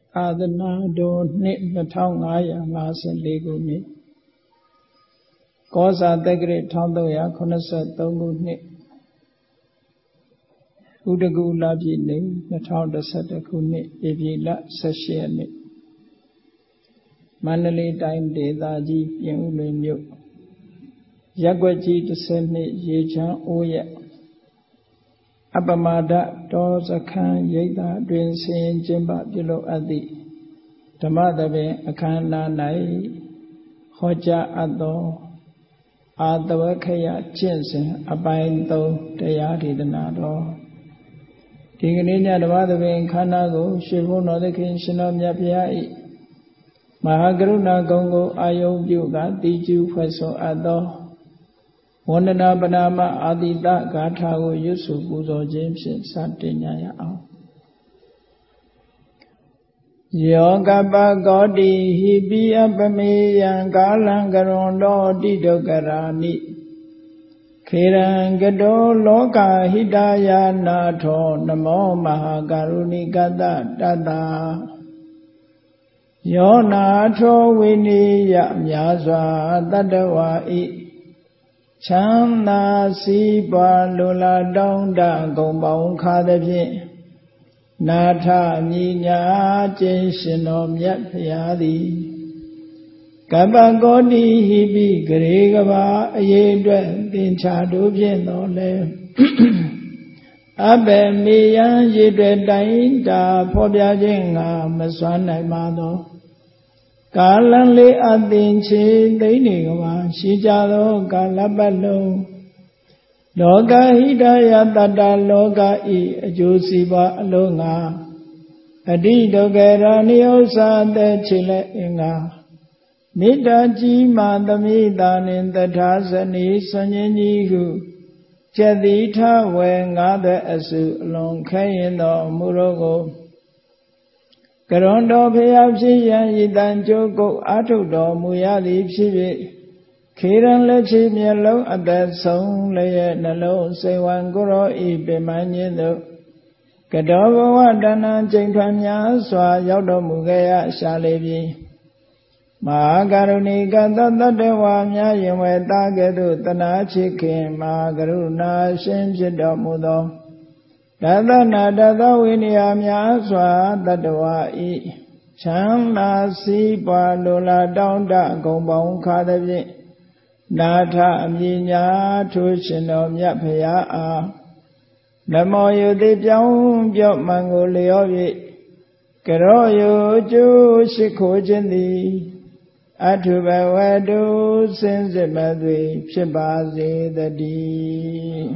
အာသနာတော်နှစ်2554ခုနှစ်ကောဇာတက္ကရာ1383ခုနှစ်ဥဒကူလပြည့်နေ့2011ခုနှစ်ဧပြီလ18ရက်နေ့မန္တလေးတိုင်းဒေသကြီးပြင်ဦးလွင်မြို့ရပ်ကွက်ကြီး12ရေချမ်းအိုးရအပမာဒတောစခန်းရိပ်သာတွင်ဆင်ကျင်းပပြုလုပ်အပ်သည့်ဓမ္မသဘင်အခမ်းအနား၌ဟောကြားအပ်သောအာတဝခယကျင့်စဉ်အပိုင်း3တရားဒေသနာတော်ဒီကနေ့ညဓမ္မသဘင်ခန္ဓာကိုရွှေဘုန်းတော်သခင်ရှင်တော်မြတ်ဘုရား၏မဟာကရုဏာဂုဏ်ကိုအာယုံပြုကတိကျဖွဲ့ဆိုအပ်သောဝန္ဒနာပနာမအာတိတဂါထာကိုရွတ်ဆိုပူဇော်ခြင်းဖြင့်စတင်ကြရအောင်ယောကပကောတိဟိပိအပမေယံကာလံကရွန်တောတိဒုက္ခရာနိခေရံကတောလောကဟိတယာနာထောနမောမဟာကရုဏိကတတတယောနာထောဝိနိယမြာစွာတတ္တဝါဤချမ်းသာစီးပွားလိုလားတောင်းတဂုံပေါင်းခါသဖြင့်နာထမြညာကျင့်ရှင်တော်မြတ်ဖရာသည်ကပ္ပကောတိဟိပိဂရေကဘာအရေးအတွက်သင်္ချာတို့ဖြင့်တော်လဲအဘယ်မေယံရေတွေတိုင်းတာဖော်ပြခြင်းငါမစွမ်းနိုင်ပါသောကာလံလေးအသင်ချေသိနေကဘာရှိကြသောကာလပတ်လုံးလောကဟိတယတတ္တလောကဤအကျိုးစီးပွားအလုံးငါအတိဒုက္ခရာနိဥ္စာတဲ့ချေလက်အင်္ဂါမေတ္တာကြီးမှသမိတာနှင့်တထာဇနီဆွန်ခြင်းကြီးဟုကျက်တိထဝေငါတဲ့အစုအလွန်ခဲရင်တော်မူရောကိုကရွန်တော်ဖျားဖြစ်ရန်ဤတန်ကြိုးကုတ်အာထုတော်မူရသည်ဖြစ်၍ခေရန်လက်ချေမျက်လုံးအသက်ဆုံးလည်းရဲ့နှလုံးစိတ်ဝံကိုရောဤပင်မခြင်းသို့ကတော်ဘဝတဏ္ဍကျိန်ထွန်များစွာရောက်တော်မူခဲ့ရရှာလေပြီမဟာကရုဏီကတတ္တဝါများယင်ဝေတာကဲ့သို့တနာချစ်ခင်မဟာကရုဏာရှင်ဖြစ်တော်မူသောတသနာတသဝိနည်းများစွာတတ္တဝါဤချမ်းသာစီးပွားလိုလားတောင်းတဂုံပေါင်းခါသဖြင့်နာထအမြညာထိုးရှင်တော်မြတ်ဖရာအားနမောယုတိပြောင်းပြော့မှန်ကိုလျော့၍ကရောယုကျိုးရှိခိုးခြင်းသည်အထုဘဝတုစင်စစ်မသွေဖြစ်ပါစေတည်း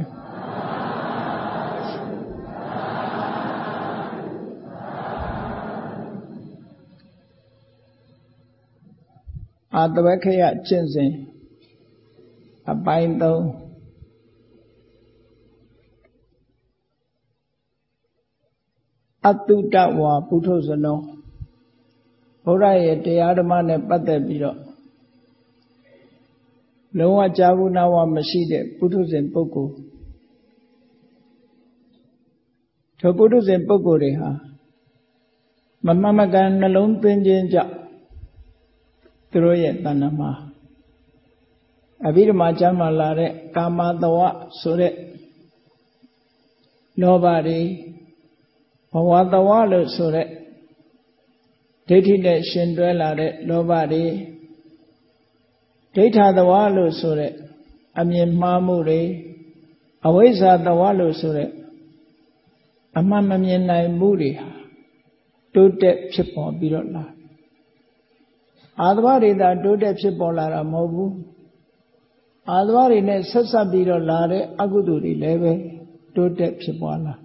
အာတဝခယကျင့်စဉ်အပိုင်း3အတုတဝါပုထုဇဏောဘုရားရဲ့တရားဓမ္မနဲ့ပတ်သက်ပြီးတော့လုံးဝကြားဘူးနာဝမရှိတဲ့ပုထုဇဉ်ပုဂ္ဂိုလ်ထိုပုထုဇဉ်ပုဂ္ဂိုလ်တွေဟာမမှန်မကန်နှလုံးသွင်းခြင်းကြောင့်သူတို့ရဲ့တဏ္ဍာမှာအဘိဓမ္မာကျမ်းမှာလာတဲ့ကာမတဝဆိုတဲ့လောဘတွေဘဝတဝလို့ဆိုတဲ့ဒိဋ္ဌိနဲ့ရှင်တွဲလာတဲ့လောဘတွေဒိဋ္ဌတဝလို့ဆိုတဲ့အမြင်မှားမှုတွေအဝိဇ္ဇာတဝလို့ဆိုတဲ့အမှန်မမြင်နိုင်မှုတွေဟာတိုးတက်ဖြစ်ပေါ်ပြီးတော့လာအာသဝတွေသာတိုးတက်ဖြစ်ပေါ်လာတာမဟုတ်ဘူးအာသဝတွေနဲ့ဆက်ဆက်ပြီးတော့လာတဲ့အကုသိုလ်တွေလည်းပဲတိုးတက်ဖြစ်ပေါ်လာ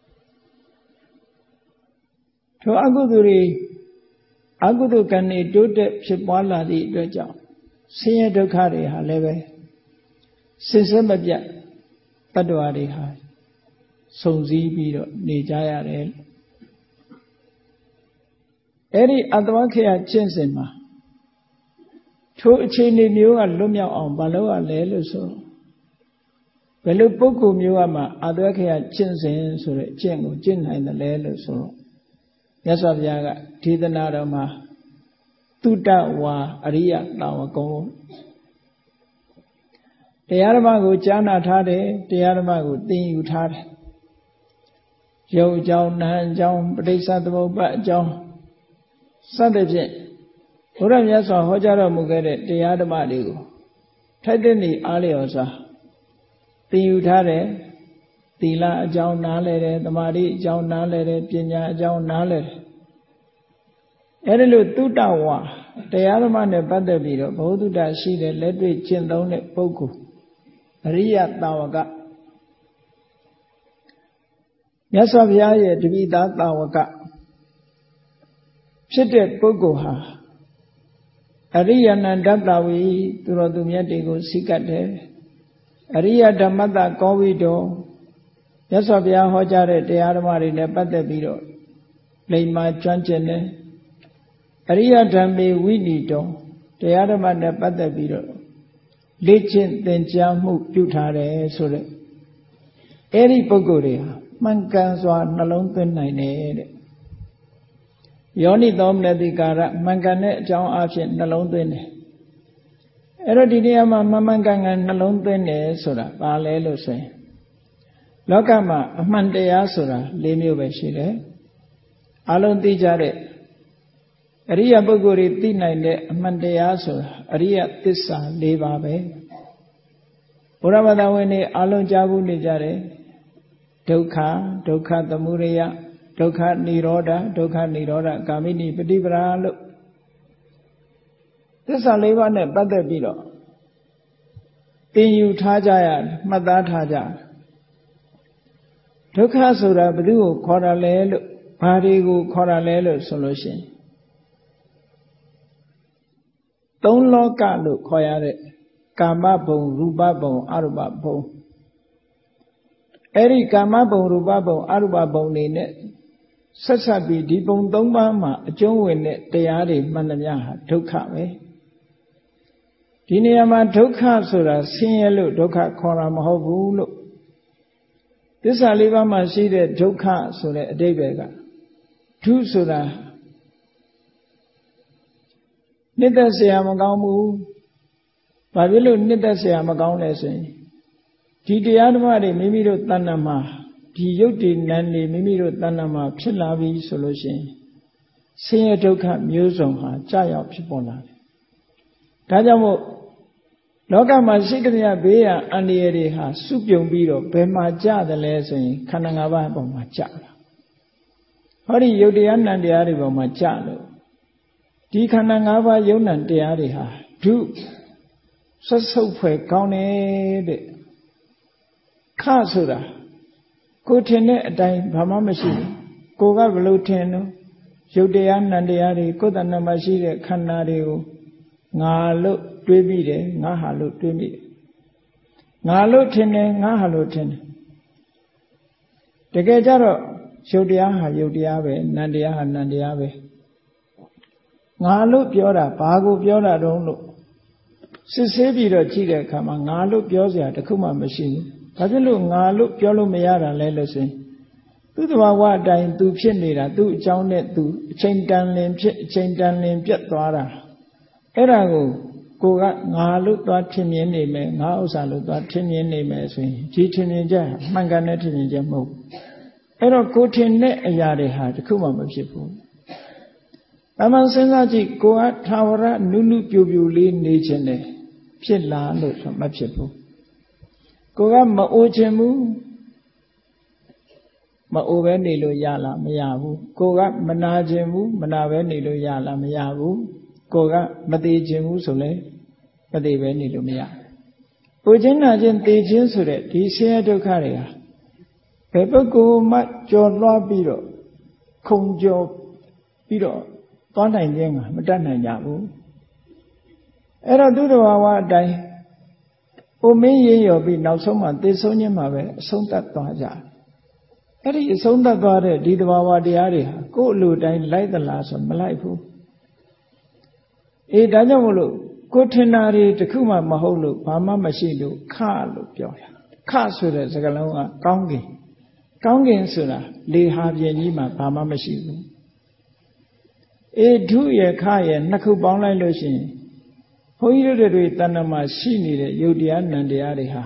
ထိုအကုသိုလ်တွေအကုသိုလ်ကံတွေတိုးတက်ဖြစ်ပွားလာသည့်အတွက်ကြောင့်ဆင်းရဲဒုက္ခတွေဟာလည်းပဲစင်စစ်မပြတ်တတ္တဝါတွေဟာစုံစည်းပြီးတော့နေကြရတယ်အဲ့ဒီအတ္တဝခယကျင့်စဉ်မှာထိုအခြေအနေမျိုးကလွတ်မြောက်အောင်မလုပ်ရလဲလို့ဆိုဘယ်လိုပုဂ္ဂိုလ်မျိုးကမှအတ္တဝခယကျင့်စဉ်ဆိုတဲ့အကျင့်ကိုကျင့်နိုင်တယ်လဲလို့ဆိုတော့မြတ်စွာဘုရားကဒေသနာတော်မှာတုတ္တဝါအရိယတာဝကုံတရားဓမ္မကိုကြားနာထားတယ်တရားဓမ္မကိုသင်ယူထားတယ်ရုပ်အကြောင်းနာမ်အကြောင်းပဋိစ္စသမုပ္ပါအကြောင်းစသဖြင့်ဘုရားမြတ်စွာဟောကြားတော်မူခဲ့တဲ့တရားဓမ္မတွေကိုထိုက်တဲ့နေအားလျော်စွာသင်ယူထားတယ်သီလအကြောင်းနားလဲတယ်သမာဓိအကြောင်းနားလဲတယ်ပညာအကြောင်းနားလဲတယ်အဲဒီလိုတုတ္တဝါတရားဓမ္မနဲ့ပတ်သက်ပြီးတော့ဘုဒ္ဓတရှိတဲ့လက်တွေ့ကျင့်သုံးတဲ့ပုဂ္ဂိုလ်အရိယတာဝကမြတ်စွာဘုရားရဲ့တပိသတာဝကဖြစ်တဲ့ပုဂ္ဂိုလ်ဟာအရိယနန္ဒတဝီသူတော်သူမြတ်တွေကိုစိကတ်တယ်အရိယဓမ္မတကောဝိတောမြတ်စွာဘုရားဟောကြားတဲ့တရားဓမ္မတွေနဲ့ပတ်သက်ပြီးတော့လိမ္မာကျွမ်းကျင်တယ်အရိယဓမ္မေဝိနိတောတရားဓမ္မနဲ့ပတ်သက်ပြီးတော့လေ့ကျင့်သင်ကြားမှုပြုထားတယ်ဆိုတဲ့အဲ့ဒီပုဂ္ဂိုလ်တွေဟာမှန်ကန်စွာနှလုံးသွင်းနိုင်တယ်တဲ့ယောနိသောမနတိကာရမှန်ကန်တဲ့အကြောင်းအဖြစ်နှလုံးသွင်းတယ်အဲ့တော့ဒီနေရာမှာမှန်ကန်နှလုံးသွင်းတယ်ဆိုတာဘာလဲလို့ဆိုရင်လောကမှာအမှန်တရားဆိုတာ၄မျိုးပဲရှိတယ်အလုံးသိကြတဲ့အရိယပုဂ္ဂိုလ်တွေသိနိုင်တဲ့အမှန်တရားဆိုတာအရိယသစ္စာ၄ပါးပဲဘုရားဘာသာဝင်တွေအလုံးကြားဘူးနေကြတယ်ဒုက္ခဒုက္ခသမုဒယဒုက္ခនិရောဓဒုက္ခនិရောဓကာမိနိပฏิပဒါလို့သစ္စာ၄ပါးနဲ့ပတ်သက်ပြီးတော့သင်ယူထားကြရတယ်မှတ်သားထားကြဒုက္ခဆိုတာဘယ်သူကိုခေါ်တာလဲလို့ဘာတွေကိုခေါ်တာလဲလို့ဆိုလို့ရှိရင်သုံးလောကလို့ခေါ်ရတဲ့ကာမဘုံရူပဘုံအရူပဘုံအဲ့ဒီကာမဘုံရူပဘုံအရူပဘုံတွေနဲ့ဆက်ဆက်ပြီးဒီဘုံ၃ပါးမှာအကျုံးဝင်တဲ့တရားတွေမှန်သမျှဟာဒုက္ခပဲဒီနေရာမှာဒုက္ခဆိုတာဆင်းရဲလို့ဒုက္ခခေါ်တာမဟုတ်ဘူးလို့သစ္စာ၄ပါးမှာရှိတဲ့ဒုက္ခဆိုတဲ့အဓိပ္ပာယ်ကဒုဆိုတာနှစ်သက်เสียမကောင်းဘူးဘာဖြစ်လို့နှစ်သက်เสียမကောင်းလဲဆိုရင်ဒီတရားဓမ္မတွေမိမိတို့တဏ္ဍာမှာဒီယုတ်တိနံနေမိမိတို့တဏ္ဍာမှာဖြစ်လာပြီဆိုလို့ရှိရင်ဆင်းရဲဒုက္ခမျိုးစုံဟာကြာရောက်ဖြစ်ပေါ်လာတယ်ဒါကြောင့်မို့လောကမှာရှိသမျှဘေးရန်အန္တရာယ်တွေဟာစုပြုံပြီးတော့ဘယ်မှာကြတယ်လဲဆိုရင်ခန္ဓာ၅ပါးပေါ်မှာကြတာဟောဒီယုတ်တရားနံတရားတွေပေါ်မှာကြလို့ဒီခန္ဓာ၅ပါးယုံနံတရားတွေဟာဒုဆွဆုပ်ဖွယ်ကောင်းတယ်တဲ့ခဆိုတာကိုထင်တဲ့အတိုင်းဘာမှမရှိဘူးကိုကဘလို့ထင်တော့ယုတ်တရားနံတရားတွေကိုယ်တဏ္ဍာမှာရှိတဲ့ခန္ဓာတွေကိုငါလို့တွေးမိတယ်ငါဟာလို့တွေးမိတယ်ငါလို့ထင်တယ်ငါဟာလို့ထင်တယ်တကယ်ကြတော့ယုတ်တရားဟာယုတ်တရားပဲနံတရားဟာနံတရားပဲငါလို့ပြောတာဘာကိုပြောတာတုံးလို့စစ်ဆေးပြီးတော့ကြည့်တဲ့အခါမှာငါလို့ပြောစရာတခုမှမရှိဘူးဘာဖြစ်လို့ငါလို့ပြောလို့မရတာလဲလို့ဆိုရင်သူ့သဘာဝအတိုင်းသူဖြစ်နေတာသူ့အကြောင်းနဲ့သူအချိန်တန်လင်ဖြစ်အချိန်တန်လင်ပြတ်သွားတာအဲ့ဒါကိုကငါလို့သွားထင်မြင်နေမယ်ငါဥစ္စာလို့သွားထင်မြင်နေမယ်ဆိုရင်ဒီထင်မြင်ချက်မှန်ကန်တဲ့ထင်မြင်ချက်မဟုတ်ဘူးအဲ့တော့ကိုထင်တဲ့အရာတွေဟာတခုမှမဖြစ်ဘူးအမှန်စဉ်းစားကြည့်ကိုကထာဝရနုနုပြူပြူလေးနေခြင်းနဲ့ဖြစ်လာလို့ဆိုမဖြစ်ဘူးကိုကမအိုချင်ဘူးမအိုပဲနေလို့ရလားမရဘူးကိုကမနာချင်ဘူးမနာပဲနေလို့ရလားမရဘူးကိုကမသေးချင်ဘူးဆိုလဲမသေးပဲနေလို့မရဘူးကိုချင်းနာချင်းသေချင်းဆိုတဲ့ဒီဆင်းရဲဒုက္ခတွေဟာဘယ်ပုဂ္ဂိုလ်မှကြော်လွှားပြီးတော့ခုံကြော်ပြီးတော့သွားနိုင်ခြင်းကမတတ်နိုင်ကြဘူးအဲ့တော့သူ့တော်ဝါအတိုင်းအိုမင်းရေရော်ပြီးနောက်ဆုံးမှသေဆုံးခြင်းမှာပဲအဆုံးသတ်သွားကြအဲ့ဒီအဆုံးသတ်သွားတဲ့ဒီတဘာဝတရားတွေဟာကိုယ်အလိုတိုင်းလိုက်သလားဆိုမလိုက်ဘူးဒါကြောင့်မို့လို့ကိုထင်တာတွေတခုမှမဟုတ်လို့ဘာမှမရှိလို့ခလို့ပြောတာခဆိုတဲ့စကားလုံးကကောင်းကင်ဆိုတာလေဟာပြင်ကြီးမှာဘာမှမရှိဘူးဒုရခရနှစ်ခုပေါင်းလိုက်လို့ရှိရင်ဘုန်းကြီးတို့တွေတဏ္ဍမှာရှိနေတဲ့ယုတ်တရားနံတရားတွေဟာ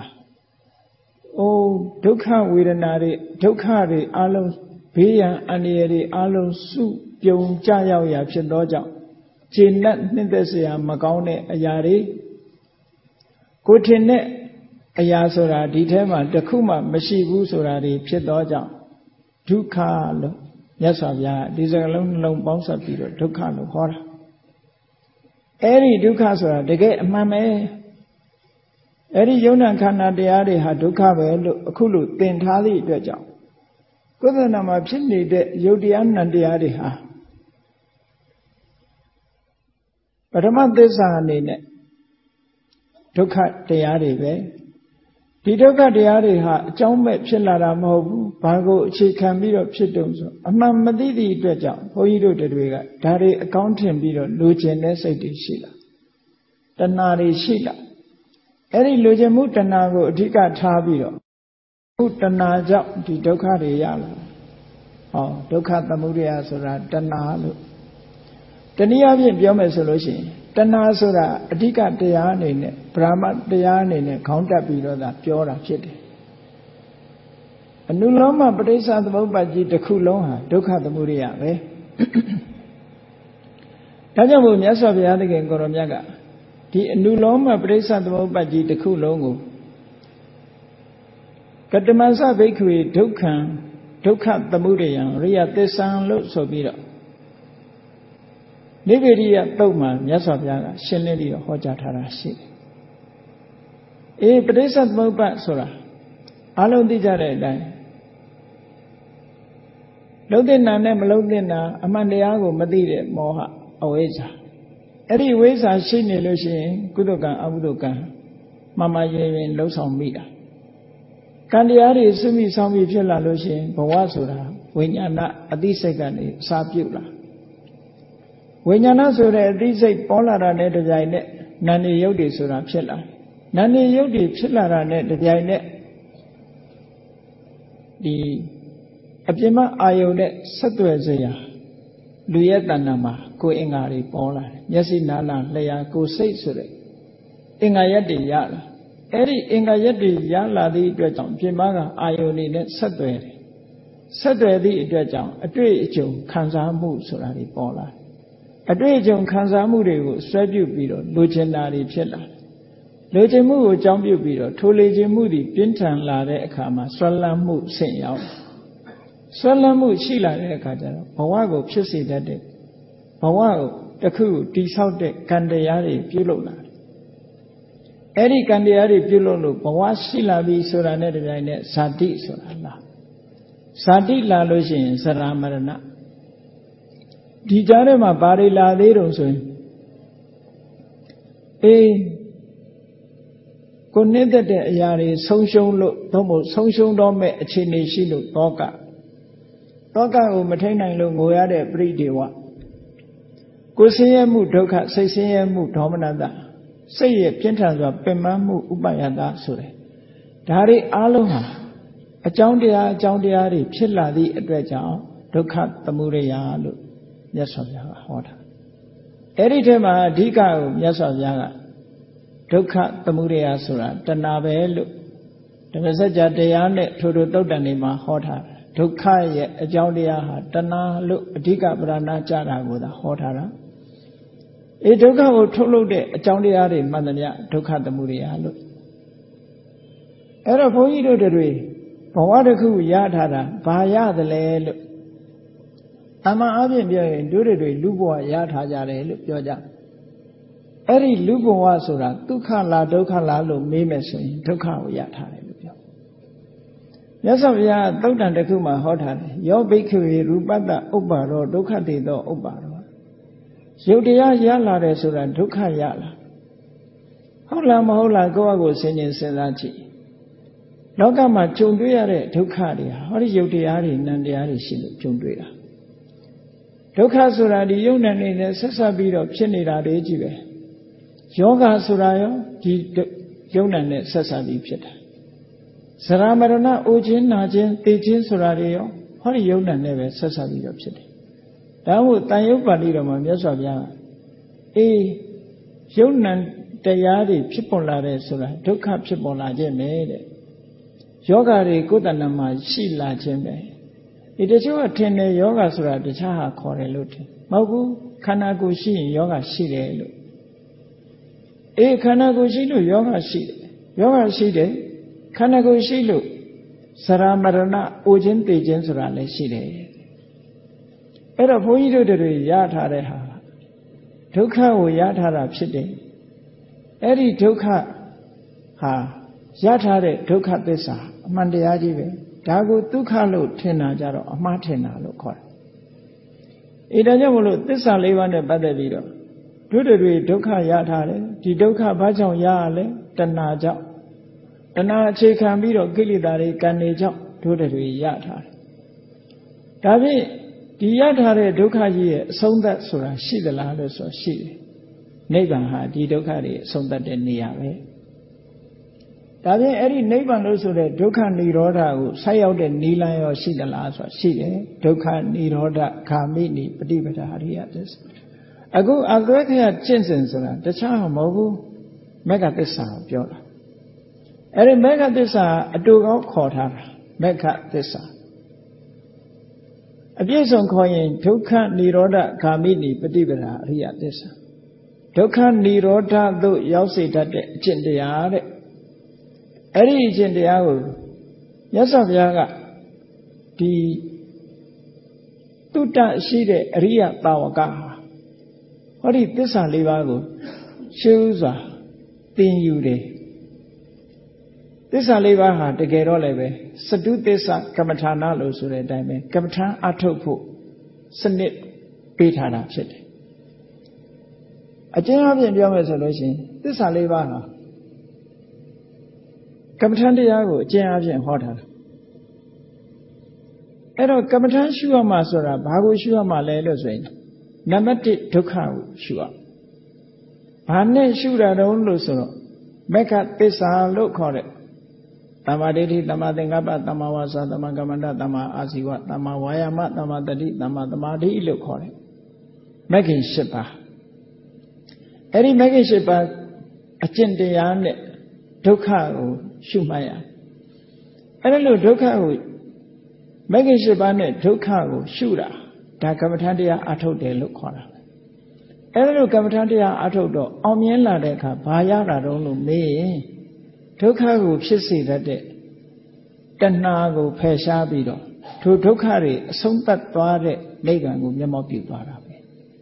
ဒုက္ခဝေဒနာတွေဒုက္ခတွေအလုံးဘေးရန်အန္တရာယ်တွေအလုံးစုပြုံကြရောက်ရာဖြစ်သောကြောင့်ခြေနဲ့နှစ်သက်เสียမကောင်းတဲ့အရာတွေကိုထင်တဲ့အရာဆိုတာဒီထဲမှာတစ်ခုမှမရှိဘူးဆိုတာတွေဖြစ်သောကြောင့်ဒုက္ခလို့မြတ်စွာဘုရားဒီစကားလုံးနှလုံးပေါင်းစပ်ပြီးတော့ဒုက္ခလို့ဟောတာအဲ့ဒီဒုက္ခဆိုတာတကယ်အမှန်ပဲအဲ့ဒီယုံနာခန္ဓာတရားတွေဟာဒုက္ခပဲလို့အခုလို့သင်ထားသည့်အတွက်ကြောင့်ကိုယ်သဏ္ဍာန်မှာဖြစ်နေတဲ့ယုတ်တရားနံတရားတွေဟာပထမသစ္စာအနေနဲ့ဒုက္ခတရားတွေပဲဒီဒုက္ခတရားတွေဟာအကြောင်းမဲ့ဖြစ်လာတာမဟုတ်ဘူးဘာကိုအခြေခံပြီးတော့ဖြစ်တုံဆိုအမှန်မသိသည့်အတွက်ကြောင့်ဘုန်းကြီးတို့တွေကဒါတွေအကောင်းထင်ပြီးတော့လိုချင်တဲ့စိတ်တွေရှိလာတဏှာတွေရှိလာအဲ့ဒီလိုချင်မှုတဏှာကိုအဓိကထားပြီးတော့ခုတဏှာကြောင့်ဒီဒုက္ခတွေရလာဒုက္ခသမုဒယဆိုတာတဏှာလို့တနည်းအားဖြင့်ပြောမယ်ဆိုလို့ရှိရင်တဏှာဆိုတာအဓိကတရားအနေနဲ့ဗြဟ္မတရားအနေနဲ့ခေါင်းတက်ပြီးတော့သာပြောတာဖြစ်တယ်အနုလောမပဋိစ္စသမုပ္ပါဒ်ကြီးတစ်ခုလုံးဟာဒုက္ခသမုဒယပဲဒါကြောင့်မို့မြတ်စွာဘုရားသခင်ကိုရောမြတ်ကဒီအနုလောမပဋိစ္စသမုပ္ပါဒ်ကြီးတစ်ခုလုံးကိုကတမသဘိက္ခွေဒုက္ခံဒုက္ခသမုဒယံရိယသစ္ဆံလို့ဆိုပြီးတော့နိဗ္ဗေရိယတုတ်မှာမြတ်စွာဘုရားကရှင်းလင်းပြီးတော့ဟောကြားထားတာရှိတယ်ပဋိစ္စသမုပ္ပါဒ်ဆိုတာအလုံးသိကြတဲ့အတိုင်းလုံးသိနာနဲ့မလုံးသိနာအမှန်တရားကိုမသိတဲ့မောဟအဝိဇ္ဇာအဲ့ဒီဝိဇ္ဇာရှိနေလို့ရှိရင်ကုသကံအကုသကံမှန်မှန်ရင်လှုပ်ဆောင်မိတာကံတရားတွေစွမိဆောင်ပြီးဖြစ်လာလို့ရှိရင်ဘဝဆိုတာဝိညာဏအသိစိတ်ကနေအစာပြုတ်လာဝိညာဏဆိုတဲ့အသိစိတ်ပေါ်လာတာနဲ့တပြိုင်နက်နာနေယုတ်တွေဆိုတာဖြစ်လာနာနေယုတ်တွေဖြစ်လာတာနဲ့တပြိုင်နက်ဒီအပြင်းမအာယုန်နဲ့ဆက်သွယ်စရာလူရဲ့တဏ္ဍာမှာကိုယ်အင်္ဂါတွေပေါ်လာတယ်မျက်စိနားနာလျှာကိုယ်စိတ်ဆိုတဲ့အင်္ဂါရက်တွေရလာအဲ့ဒီအင်္ဂါရက်တွေရလာသည့်အတွက်ကြောင့်ပြင်ပကအာယုန်တွေနဲ့ဆက်သွယ်တယ်ဆက်သွယ်သည့်အတွက်ကြောင့်အတွေ့အကြုံခံစားမှုဆိုတာတွေပေါ်လာတယ်အတွေ့အကြုံခံစားမှုတွေကိုဆွဲပြုပြီးတော့လိုချင်တာတွေဖြစ်လာတယ်လိုချင်မှုကိုအကြောင်းပြုပြီးတော့ထိုလိုချင်မှုတွေပြင်းထန်လာတဲ့အခါမှာဆွဲလန်းမှုဆင့်ရောက်ဆွဲလန်းမှုရှိလာတဲ့အခါကျတော့ဘဝကိုဖြစ်စေတတ်တဲ့ဘဝကိုတစ်ခုကိုတိဆောက်တဲ့ကံတရားတွေပြုလုပ်လာတယ်အဲ့ဒီကံတရားတွေပြုလုပ်လို့ဘဝရှိလာပြီဆိုတာနဲ့တပြိုင်နက်ဇာတိဆိုတာလာဇာတိလာလို့ရှိရင်ဇရာမရဏဒီကြားထဲမှာဘာတွေလာသေးတုံဆိုရင်ကိုနှစ်သက်တဲ့အရာတွေဆုံးရှုံးလို့သို့မဟုတ်ဆုံးရှုံးတော့မဲ့အခြေအနေရှိလို့တောကကိုမထိန်နိုင်လို့ငိုရတဲ့ပရိဒေဝကိုဆင်းရဲမှုဒုက္ခစိတ်ဆင်းရဲမှုဒေါမနတစိတ်ရဲ့ပြင်းထန်စွာပင်ပန်းမှုဥပါယတဆိုတယ်ဒါတွေအားလုံးဟာအကြောင်းတရားတွေဖြစ်လာသည့်အတွက်ကြောင့်ဒုက္ခသမုဒယလို့မြတ်စွာဘုရားကဟောတာအဲ့ဒီထဲမှာအဓိကကိုမြတ်စွာဘုရားကဒုက္ခသမုဒယဆိုတာတဏှာပဲလို့ဓမ္မစကြာတရားနဲ့ထိုသုတ်တန်တွေမှာဟောထားတယ်ဒုက္ခရဲ့အကြောင်းတရားဟာတဏှာလို့အဓိကပရဏာကြတာကိုသာဟောထားတာဒုက္ခကိုထုတ်လုပ်တဲ့အကြောင်းတရားတွေမှန်သမျှဒုက္ခသမုဒယလို့အဲ့တော့ဘုန်းကြီးတို့တွေဘဝတစ်ခုရထားတာဘာရသလဲလို့အမှန်အပြင်ပြောရင်တို့တွေလူဘဝရထားကြတယ်လို့ပြောကြအဲ့ဒီလူဘဝဆိုတာဒုက္ခလားဒုက္ခလားလို့မေးမယ်ဆိုရင်ဒုက္ခကိုရထားတယ်လို့ပြောမြတ်စွာဘုရားသုတ်တန်တစ်ခုမှာဟောထားတယ်ယောဘိက္ခဝေရူပတ္တဥပ္ပါရောဒုက္ခတေသောဥပ္ပါရောရုပ်တရားရလာတယ်ဆိုတာဒုက္ခရလာဟုတ်လားမဟုတ်လားကိုယ့်အကိုစဉ်းကျင်စဉ်းစားကြည့်လောကမှာကြုံတွေ့ရတဲ့ဒုက္ခတွေဟာဟောဒီရုပ်တရားတွေနံတရားတွေရှိလို့ကြုံတွေ့တာဒုက္ခဆိုတာဒီယုံနဲ့နေနဲ့ဆက်ဆက်ပြီးတော့ဖြစ်နေတာတွေကြီးပဲယောဂဆိုတာရောဒီယုံနဲ့ဆက်ဆက်ပြီးဖြစ်တာဇရာမရဏအိုခြင်းနာခြင်းသိခြင်းဆိုတာတွေရောဟောဒီယုံနဲ့ပဲဆက်ဆက်ပြီးတော့ဖြစ်တယ်ဒါမှမဟုတ်တန်ရုပ်ပါဠိတော်မှာမြတ်စွာဘုရားယုံနံတရားတွေဖြစ်ပေါ်လာတဲ့ဆိုတာဒုက္ခဖြစ်ပေါ်လာခြင်းပဲတဲ့ယောဂတွေကိုယ်တဏ္ဍမှာရှိလာခြင်းပဲဒီတချို့ကထင်တယ်ယောဂဆိုတာတခြားဟာခေါ်တယ်လို့ထင်မဟုတ်ဘူးခန္ဓာကိုယ်ရှိရင်ယောဂရှိတယ်လို့ခန္ဓာကိုယ်ရှိလို့ယောဂရှိတယ်ယောဂရှိတယ်ခန္ဓာကိုယ်ရှိလို့ဇရာမရဏအိုခြင်းသေခြင်းဆိုတာလည်းရှိတယ်အဲ့တော့ဘုန်းကြီးတို့တွေရထားတဲ့ဟာဒုက္ခကိုရထားတာဖြစ်တယ်အဲ့ဒီဒုက္ခဟာရထားတဲ့ဒုက္ခသစ္စာအမှန်တရားကြီးပဲဒါကိုဒုက္ခလို့ထင်တာကြတော့အမှားထင်တာလို့ခေါ်တယ်ဒါကြောင့်မလို့သစ္စာလေးပါးနဲ့ပတ်သက်ပြီးတော့တို့တွေဒုက္ခရထားတယ်ဒီဒုက္ခဘာကြောင့်ရရလဲတဏှာကြောင့်တဏှာအခြေခံပြီးတော့ကိလေသာတွေကံတွေကြောင့်တို့တွေရထားတယ်ဒါဖြင့်ဒီရထားတဲ့ဒုက္ခကြီးရဲ့အဆုံးသတ်ဆိုတာရှိသလားလို့ဆိုရှိတယ်နိဗ္ဗာန်ဟာဒီဒုက္ခတွေအဆုံးသတ်တဲ့နေရာပဲဒါဖြင့်အဲ့ဒီနိဗ္ဗာန်လို့ဆိုတဲ့ဒုက္ခនិရောဓကိုဆိုက်ရောက်တဲ့နိလန်းရောရှိသလားဆိုတာရှိတယ်ဒုက္ခនិရောဓဂာမိနိပฏิပဒါအရိယသစ္စာအခုအသွဲခရကျင့်စဉ်ဆိုတာတခြားမဟုတ်ဘူးမေဃသစ္စာကိုပြောတာအဲ့ဒီမေဃသစ္စာအတူကောင်းခေါ်ထားတာမေဃသစ္စာအပြည့်စုံခေါ်ရင်ဒုက္ခនិရောဓဂာမိနိပฏิပဒါအရိယသစ္စာဒုက္ခនិရောဓသို့ရောက်စေတတ်တဲ့အကျင့်တရားတဲ့အဲ့ဒီအကျင့်တရားကိုမြတ်စွာဘုရားကဒီတုတ္တရှိတဲ့အရိယတာဝကဟောဒီသစ္စာလေးပါးကိုရှင်းဥစွာသင်ယူတယ်သစ္စာလေးပါးဟာတကယ်တော့လည်းပဲစတုသစ္စာကမ္မထာနာလို့ဆိုတဲ့အတိုင်းပဲကမ္မထာအထုတ်ဖို့စနစ်ပေးထားတာဖြစ်တယ်အကျဉ်းအပြည့်ပြောမယ်ဆိုလို့ရှိရင်သစ္စာလေးပါးဟာကမ္မထာတရားကိုအကျဉ်းအပြည့်ဟောထားတာအဲ့တော့ကမ္မထာရှုရမှာဆိုတာဘာကိုရှုရမှာလဲလို့ဆိုရင်နံပါတ်1ဒုက္ခကိုရှုရဘာနဲ့ရှုတာတုံးလို့ဆိုတော့မေဃသစ္စာလို့ခေါ်တဲ့သမ္မာဒိဋ္ဌိသမ္မာသင်္ကပ္ပသမ္မာဝါစာသမ္မာကမ္မန္တသမ္မာအာဇီဝသမ္မာဝါယာမသမ္မာတတိသမ္မာသမာဓိလို့ခေါ်တယ်မဂ္ဂင်၈ပါးအဲ့ဒီမဂ္ဂင်၈ပါးအကျင့်တရားနဲ့ဒုက္ခကိုရှုမှတ်ရအဲ့ဒါလို့ဒုက္ခကိုမဂ္ဂင်၈ပါးနဲ့ဒုက္ခကိုရှုတာဒါကမ္မထာတရားအထုတ်တယ်လို့ခေါ်တာအဲ့ဒါလို့ကမ္မထာတရားအထုတ်တော့အောင်မြင်လာတဲ့အခါဘာရတာတုံးလို့မေးရင်ဒုက္ခကိုဖြစ်စေတတ်တဲ့တဏှာကိုဖယ်ရှားပြီးတော့ထိုဒုက္ခတွေအဆုံးသတ်သွားတဲ့နိဗ္ဗာန်ကိုမျက်မှောက်ပြုသွားတာပဲ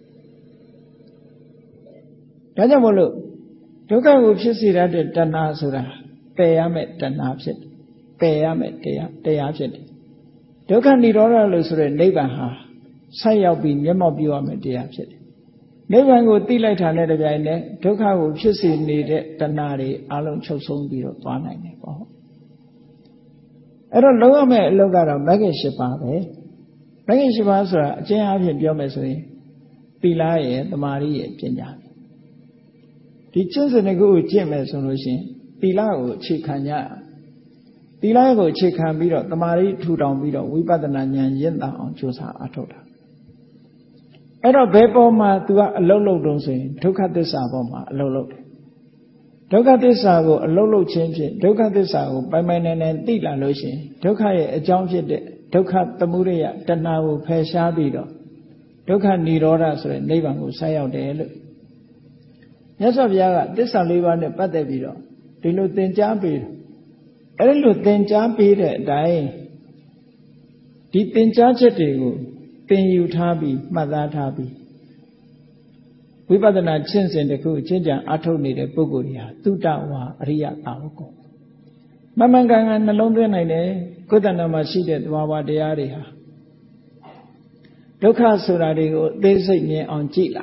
ဒါကြောင့်မို့လို့ဒုက္ခကိုဖြစ်စေတတ်တဲ့တဏှာဆိုတာပယ်ရမယ့်တဏှာဖြစ်တယ်ပယ်ရမယ့်တရားဖြစ်တယ်ဒုက္ခនិရောဓလို့ဆိုတဲ့နိဗ္ဗာန်ဟာဆိုက်ရောက်ပြီးမျက်မှောက်ပြုရမယ့်တရားဖြစ်တယ်နိဗ္ဗာန်ကိုသိလိုက်တာနဲ့တပြိုင်နက်ဒုက္ခကိုဖြစ်စေနေတဲ့တဏှာတွေအလုံးချုပ်ဆုံးပြီးတော့သွားနိုင်တယ်ပေါ့အဲ့တော့လုံးဝမဲ့အလုပ်ကတော့မဂ္ဂင်၈ပါးပဲမဂ္ဂင်၈ပါးဆိုတာအကျဉ်းအားဖြင့်ပြောမယ်ဆိုရင်သီလရဲ့သမာဓိရဲ့ပညာဒီကျင့်စဉ်တစ်ခုကိုကျင့်မယ်ဆိုလို့ရှိရင်သီလကိုအခြေခံကြသီလကိုအခြေခံပြီးတော့သမာဓိထူထောင်ပြီးတော့ဝိပဿနာဉာဏ်ရင့်တာအောင်ကြိုးစားအားထုတ်တာအဲ့တော့ဘယ်ပေါ်မှာ तू ကအလုံးလုံးတုံးဆိုရင်ဒုက္ခသစ္စာပေါ်မှာအလုံးလုံးတယ်ဒုက္ခသစ္စာကိုအလုံးလုံးခြင်းဖြင့်ဒုက္ခသစ္စာကိုပိုင်ပိုင်နိုင်နိုင်သိလာလို့ရှိရင်ဒုက္ခရဲ့အကြောင်းဖြစ်တဲ့ဒုက္ခသမုဒယတဏှာကိုဖယ်ရှားပြီးတော့ဒုက္ခនិရောဓဆိုတဲ့နိဗ္ဗာန်ကိုဆက်ရောက်တယ်လို့မြတ်စွာဘုရားကသစ္စာလေးပါးနဲ့ပတ်သက်ပြီးတော့ဒီလိုသင်ကြားပေးတယ်အဲ့ဒီလိုသင်ကြားပေးတဲ့အတိုင်းဒီသင်ကြားချက်တွေကိုသင်ယူထားပြီးမှတ်သားထားပြီးဝိပဿနာကျင့်စဉ်တစ်ခုကျင့်ကြံအားထုတ်နေတဲ့ပုဂ္ဂိုလ်တွေဟာသုတဝါအရိယသာဝကမမှန်ကန်ကန်နှလုံးသွင်းနိုင်တယ်ကိုယ်တဏ္ဍာမှာရှိတဲ့သဘာဝတရားတွေဟာဒုက္ခဆိုတာတွေကိုအသေးစိတ်မြင်အောင်ကြည့်လာ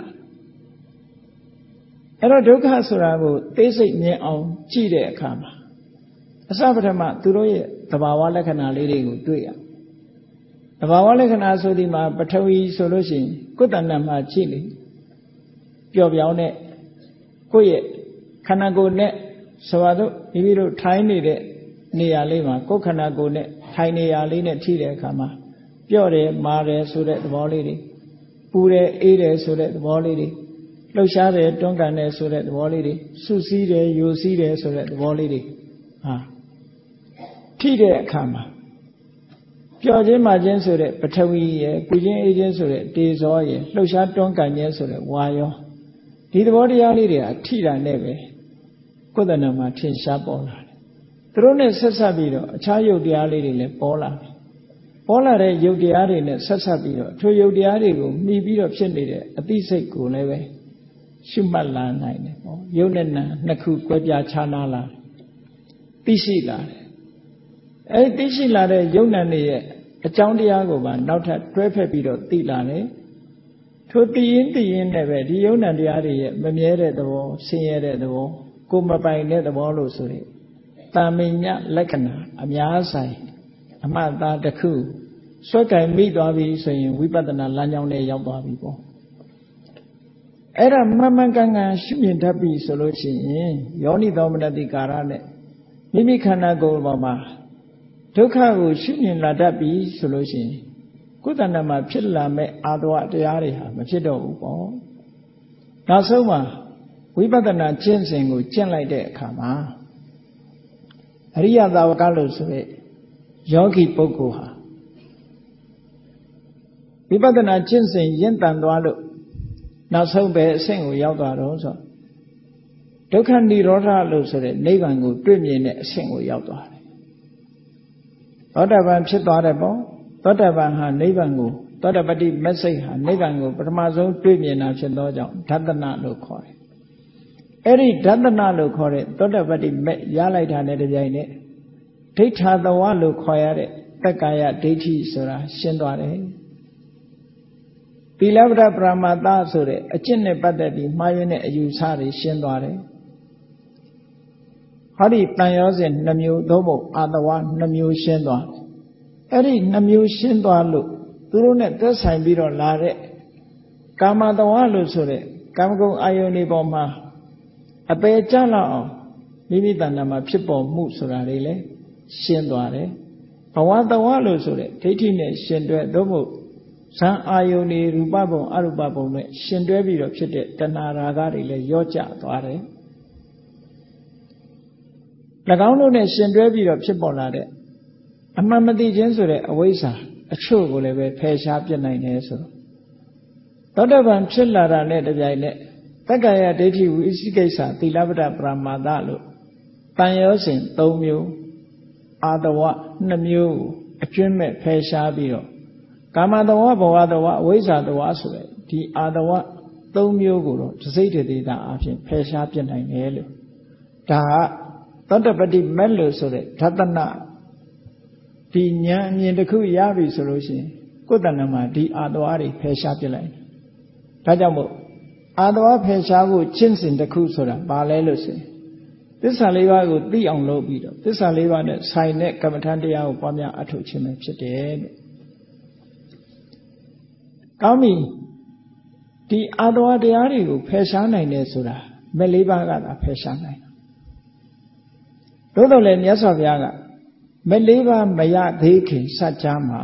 အဲ့တော့ဒုက္ခဆိုတာကိုသိစိတ်မြင်အောင်ကြည့်တဲ့အခါမှာအစပထမသူတို့ရဲ့သဘာဝလက္ခဏာလေးတွေကိုတွေ့ရသဘာဝလက္ခဏာဆိုဒီမှာပထဝီဆိုလို့ရှိရင်ကိုယ်တဏ္ဍာမှာကြည့်လေပျော့ပြောင်းတဲ့ကိုယ့်ရဲ့ခန္ဓာကိုယ်နဲ့ဆိုပါတော့မိမိတို့ထိုင်နေတဲ့နေရာလေးမှာကိုယ်ခန္ဓာကိုယ်နဲ့ထိုင်နေရာလေးနဲ့ထိတဲ့အခါမှာပျော့တယ်မာတယ်ဆိုတဲ့သဘောလေးတွေပပူတယ်အေးတယ်ဆိုတဲ့သဘောလေးတွေလှုပ်ရှားတယ်တွန်းကန်တယ်ဆိုတဲ့သဘောလေးတွေစုစည်းတယ်ယိုစီးတယ်ဆိုတဲ့သဘောလေးတွေထိတဲ့အခါမှာပျော်ခြင်းမာခြင်းဆိုတဲ့ပထဝီရဲ့ပူခြင်းအေးခြင်းဆိုတဲ့တေဇောရဲ့လှုပ်ရှားတွန်းကန်ခြင်းဆိုတဲ့ဝါယောဒီသဘောတရားလေးတွေကထိတာနဲ့ပဲကိုယ်တဏ္ဍာမှာထင်ရှားပေါ်လာတယ်သူတို့နဲ့ဆက်ဆက်ပြီးတော့အခြားယုတ်တရားလေးတွေလည်းပေါ်လာတယ်ပေါ်လာတဲ့ယုတ်တရားတွေနဲ့ဆက်ဆက်ပြီးတော့ထိုယုတ်တရားတွေကိုမှီပြီးတော့ဖြစ်နေတဲ့အသိစိတ်ကိုလည်းပဲရှုမှတ်လာနိုင်တယ်ပေါ့ယုတ်နဲ့နာနှစ်ခုကွဲပြားခြားနားလာတယ်သိရှိလာတယ်အဲဒီသိရှိလာတဲ့ယုတ်နံတွေရဲ့အကြောင်းတရားကိုပါနောက်ထပ်တွဲဖက်ပြီးတော့သိလာတယ်ထိုသိရင်နဲ့ပဲဒီယုတ်နံတရားတွေရဲ့မမြဲတဲ့သဘောဆင်းရဲတဲ့သဘောကိုမပိုင်တဲ့သဘောလို့ဆိုရင်တာမညလက္ခဏာအများဆိုင်အမှတ်သားတစ်ခုစွဲကင်မိသွားပြီဆိုရင်ဝိပဿနာလမ်းကြောင်းနဲ့ရောက်သွားပြီပေါ့အဲ့ဒါမှန်ကန်ရှုမြင်တတ်ပြီဆိုလို့ရှိရင်ယောနိသောမနတိကာရနဲ့မိမိခန္ဓာကိုယ်ပေါ်မှာဒုက္ခကိုရှုမြင်လာတတ်ပြီဆိုလို့ရှိရင်ကိုယ်တဏ္ဍာမှာဖြစ်လာမဲ့အာသဝတရားတွေဟာမဖြစ်တော့ဘူးပေါ့နောက်ဆုံးမှာဝိပဿနာကျင့်စဉ်ကိုကျင့်လိုက်တဲ့အခါမှာအရိယသာဝကလို့ဆိုတဲ့ယောဂီပုဂ္ဂိုလ်ဟာဝိပဿနာကျင့်စဉ်ရင့်တန်သွားလို့နောက်ဆုံးပဲအဆင့်ကိုရောက်သွားတော့ဆိုဒုက္ခនិရောဓလို့ဆိုတဲ့နိဗ္ဗာန်ကိုတွေ့မြင်တဲ့အဆင့်ကိုရောက်သွားတယ်သောတာပန်ဖြစ်သွားတယ်ပေါ့သောတာပန်ဟာနိဗ္ဗာန်ကိုသောတာပတိမက်စိတ်ဟာနိဗ္ဗာန်ကိုပထမဆုံးတွေ့မြင်တာဖြစ်သောကြောင့်ဒသနလို့ခေါ်တယ်အဲ့ဒီဒသနလို့ခေါ်တဲ့သောတာပတိမက်ရလိုက်တာနဲ့တပြိုင်နက်ဒိဋ္ဌာသဝလို့ခေါ်ရတဲ့တက္ကာယဒိဋ္ဌိဆိုတာရှင်းသွားတယ်သီလပဒပရမတ္တဆိုတဲ့အကျင့်နဲ့ပတ်သက်ပြီးမှားယွင်းတဲ့အယူဆတွေရှင်းသွားတယ်ဟောဒီတန်ရောစဉ်နှမျိုးသို့မဟုတ်အာတဝနှမျိုးရှင်းသွားအဲ့ဒီနှမျိုးရှင်းသွားလို့သူတို့နဲ့သက်ဆိုင်ပြီးတော့လာတဲ့ကာမတဝလို့ဆိုတဲ့ကာမဂုဏ်အာယုန်တွေပေါ်မှာအပေကျလောက်အောင်မိမိတဏ္ဍာမှာဖြစ်ပေါ်မှုဆိုတာတွေလည်းရှင်းသွားတယ်ဘဝတဝလို့ဆိုတဲ့ဒိဋ္ဌိနဲ့ရှင်တွဲသို့မဟုတ်ဇံအာယုန်တွေရူပဘုံအရူပဘုံနဲ့ရှင်တွဲပြီးတော့ဖြစ်တဲ့တဏှာရာဂတွေလည်းရော့ကျသွားတယ်၎င်းတို့နဲ့ရှင်တွဲပြီးတော့ဖြစ်ပေါ်လာတဲ့အမှန်မသိခြင်းဆိုတဲ့အဝိဇ္ဇာအချို့ကိုလည်းပဲဖယ်ရှားပြစ်နိုင်တယ်ဆိုတော့သောတာပန်ဖြစ်လာတာနဲ့တပြိုင်နက်တက္ကာယဒိဋ္ဌိဝိသိကိစ္စသီလပဒပရမတ္တလို့တန်ရောစဉ်၃မျိုးအာတဝ2မျိုးအကျွမ်းမဲ့ဖယ်ရှားပြီးတော့ကာမတဝဘဝတဝအဝိဇ္ဇာတဝဆိုတဲ့ဒီအာတဝ၃မျိုးကိုတော့သစိတ်တေတာအဖြစ်ဖယ်ရှားပြစ်နိုင်တယ်လို့ဒါကသောတပတိမက်လို့ဆိုတဲ့ဓတ္တနာဒီဉာဏ်အမြင်တစ်ခုရပြီဆိုလို့ရှိရင်ကိုယ်တဏ္ဍာမှာဒီအာတဝတွေဖယ်ရှားပြစ်လိုက်ဒါကြောင့်မို့အာတဝဖယ်ရှားဖို့ကျင့်စဉ်တစ်ခုဆိုတာဘာလဲလို့ဆိုရင်သစ္စာလေးပါးကိုသိအောင်လုပ်ပြီးတော့သစ္စာလေးပါးနဲ့ဆိုင်တဲ့ကမ္မထန်တရားကိုပွားများအထောက်ခြင်းပဲဖြစ်တယ်လို့ကောင်းပြီဒီအာတဝတရားတွေကိုဖယ်ရှားနိုင်တယ်ဆိုတာမဲ့လေးပါးကသာဖယ်ရှားနိုင်တာသို့တော်လည်းမြတ်စွာဘုရားကမဲ့လေးပါးမရသေးခင်စัจ जा မှာ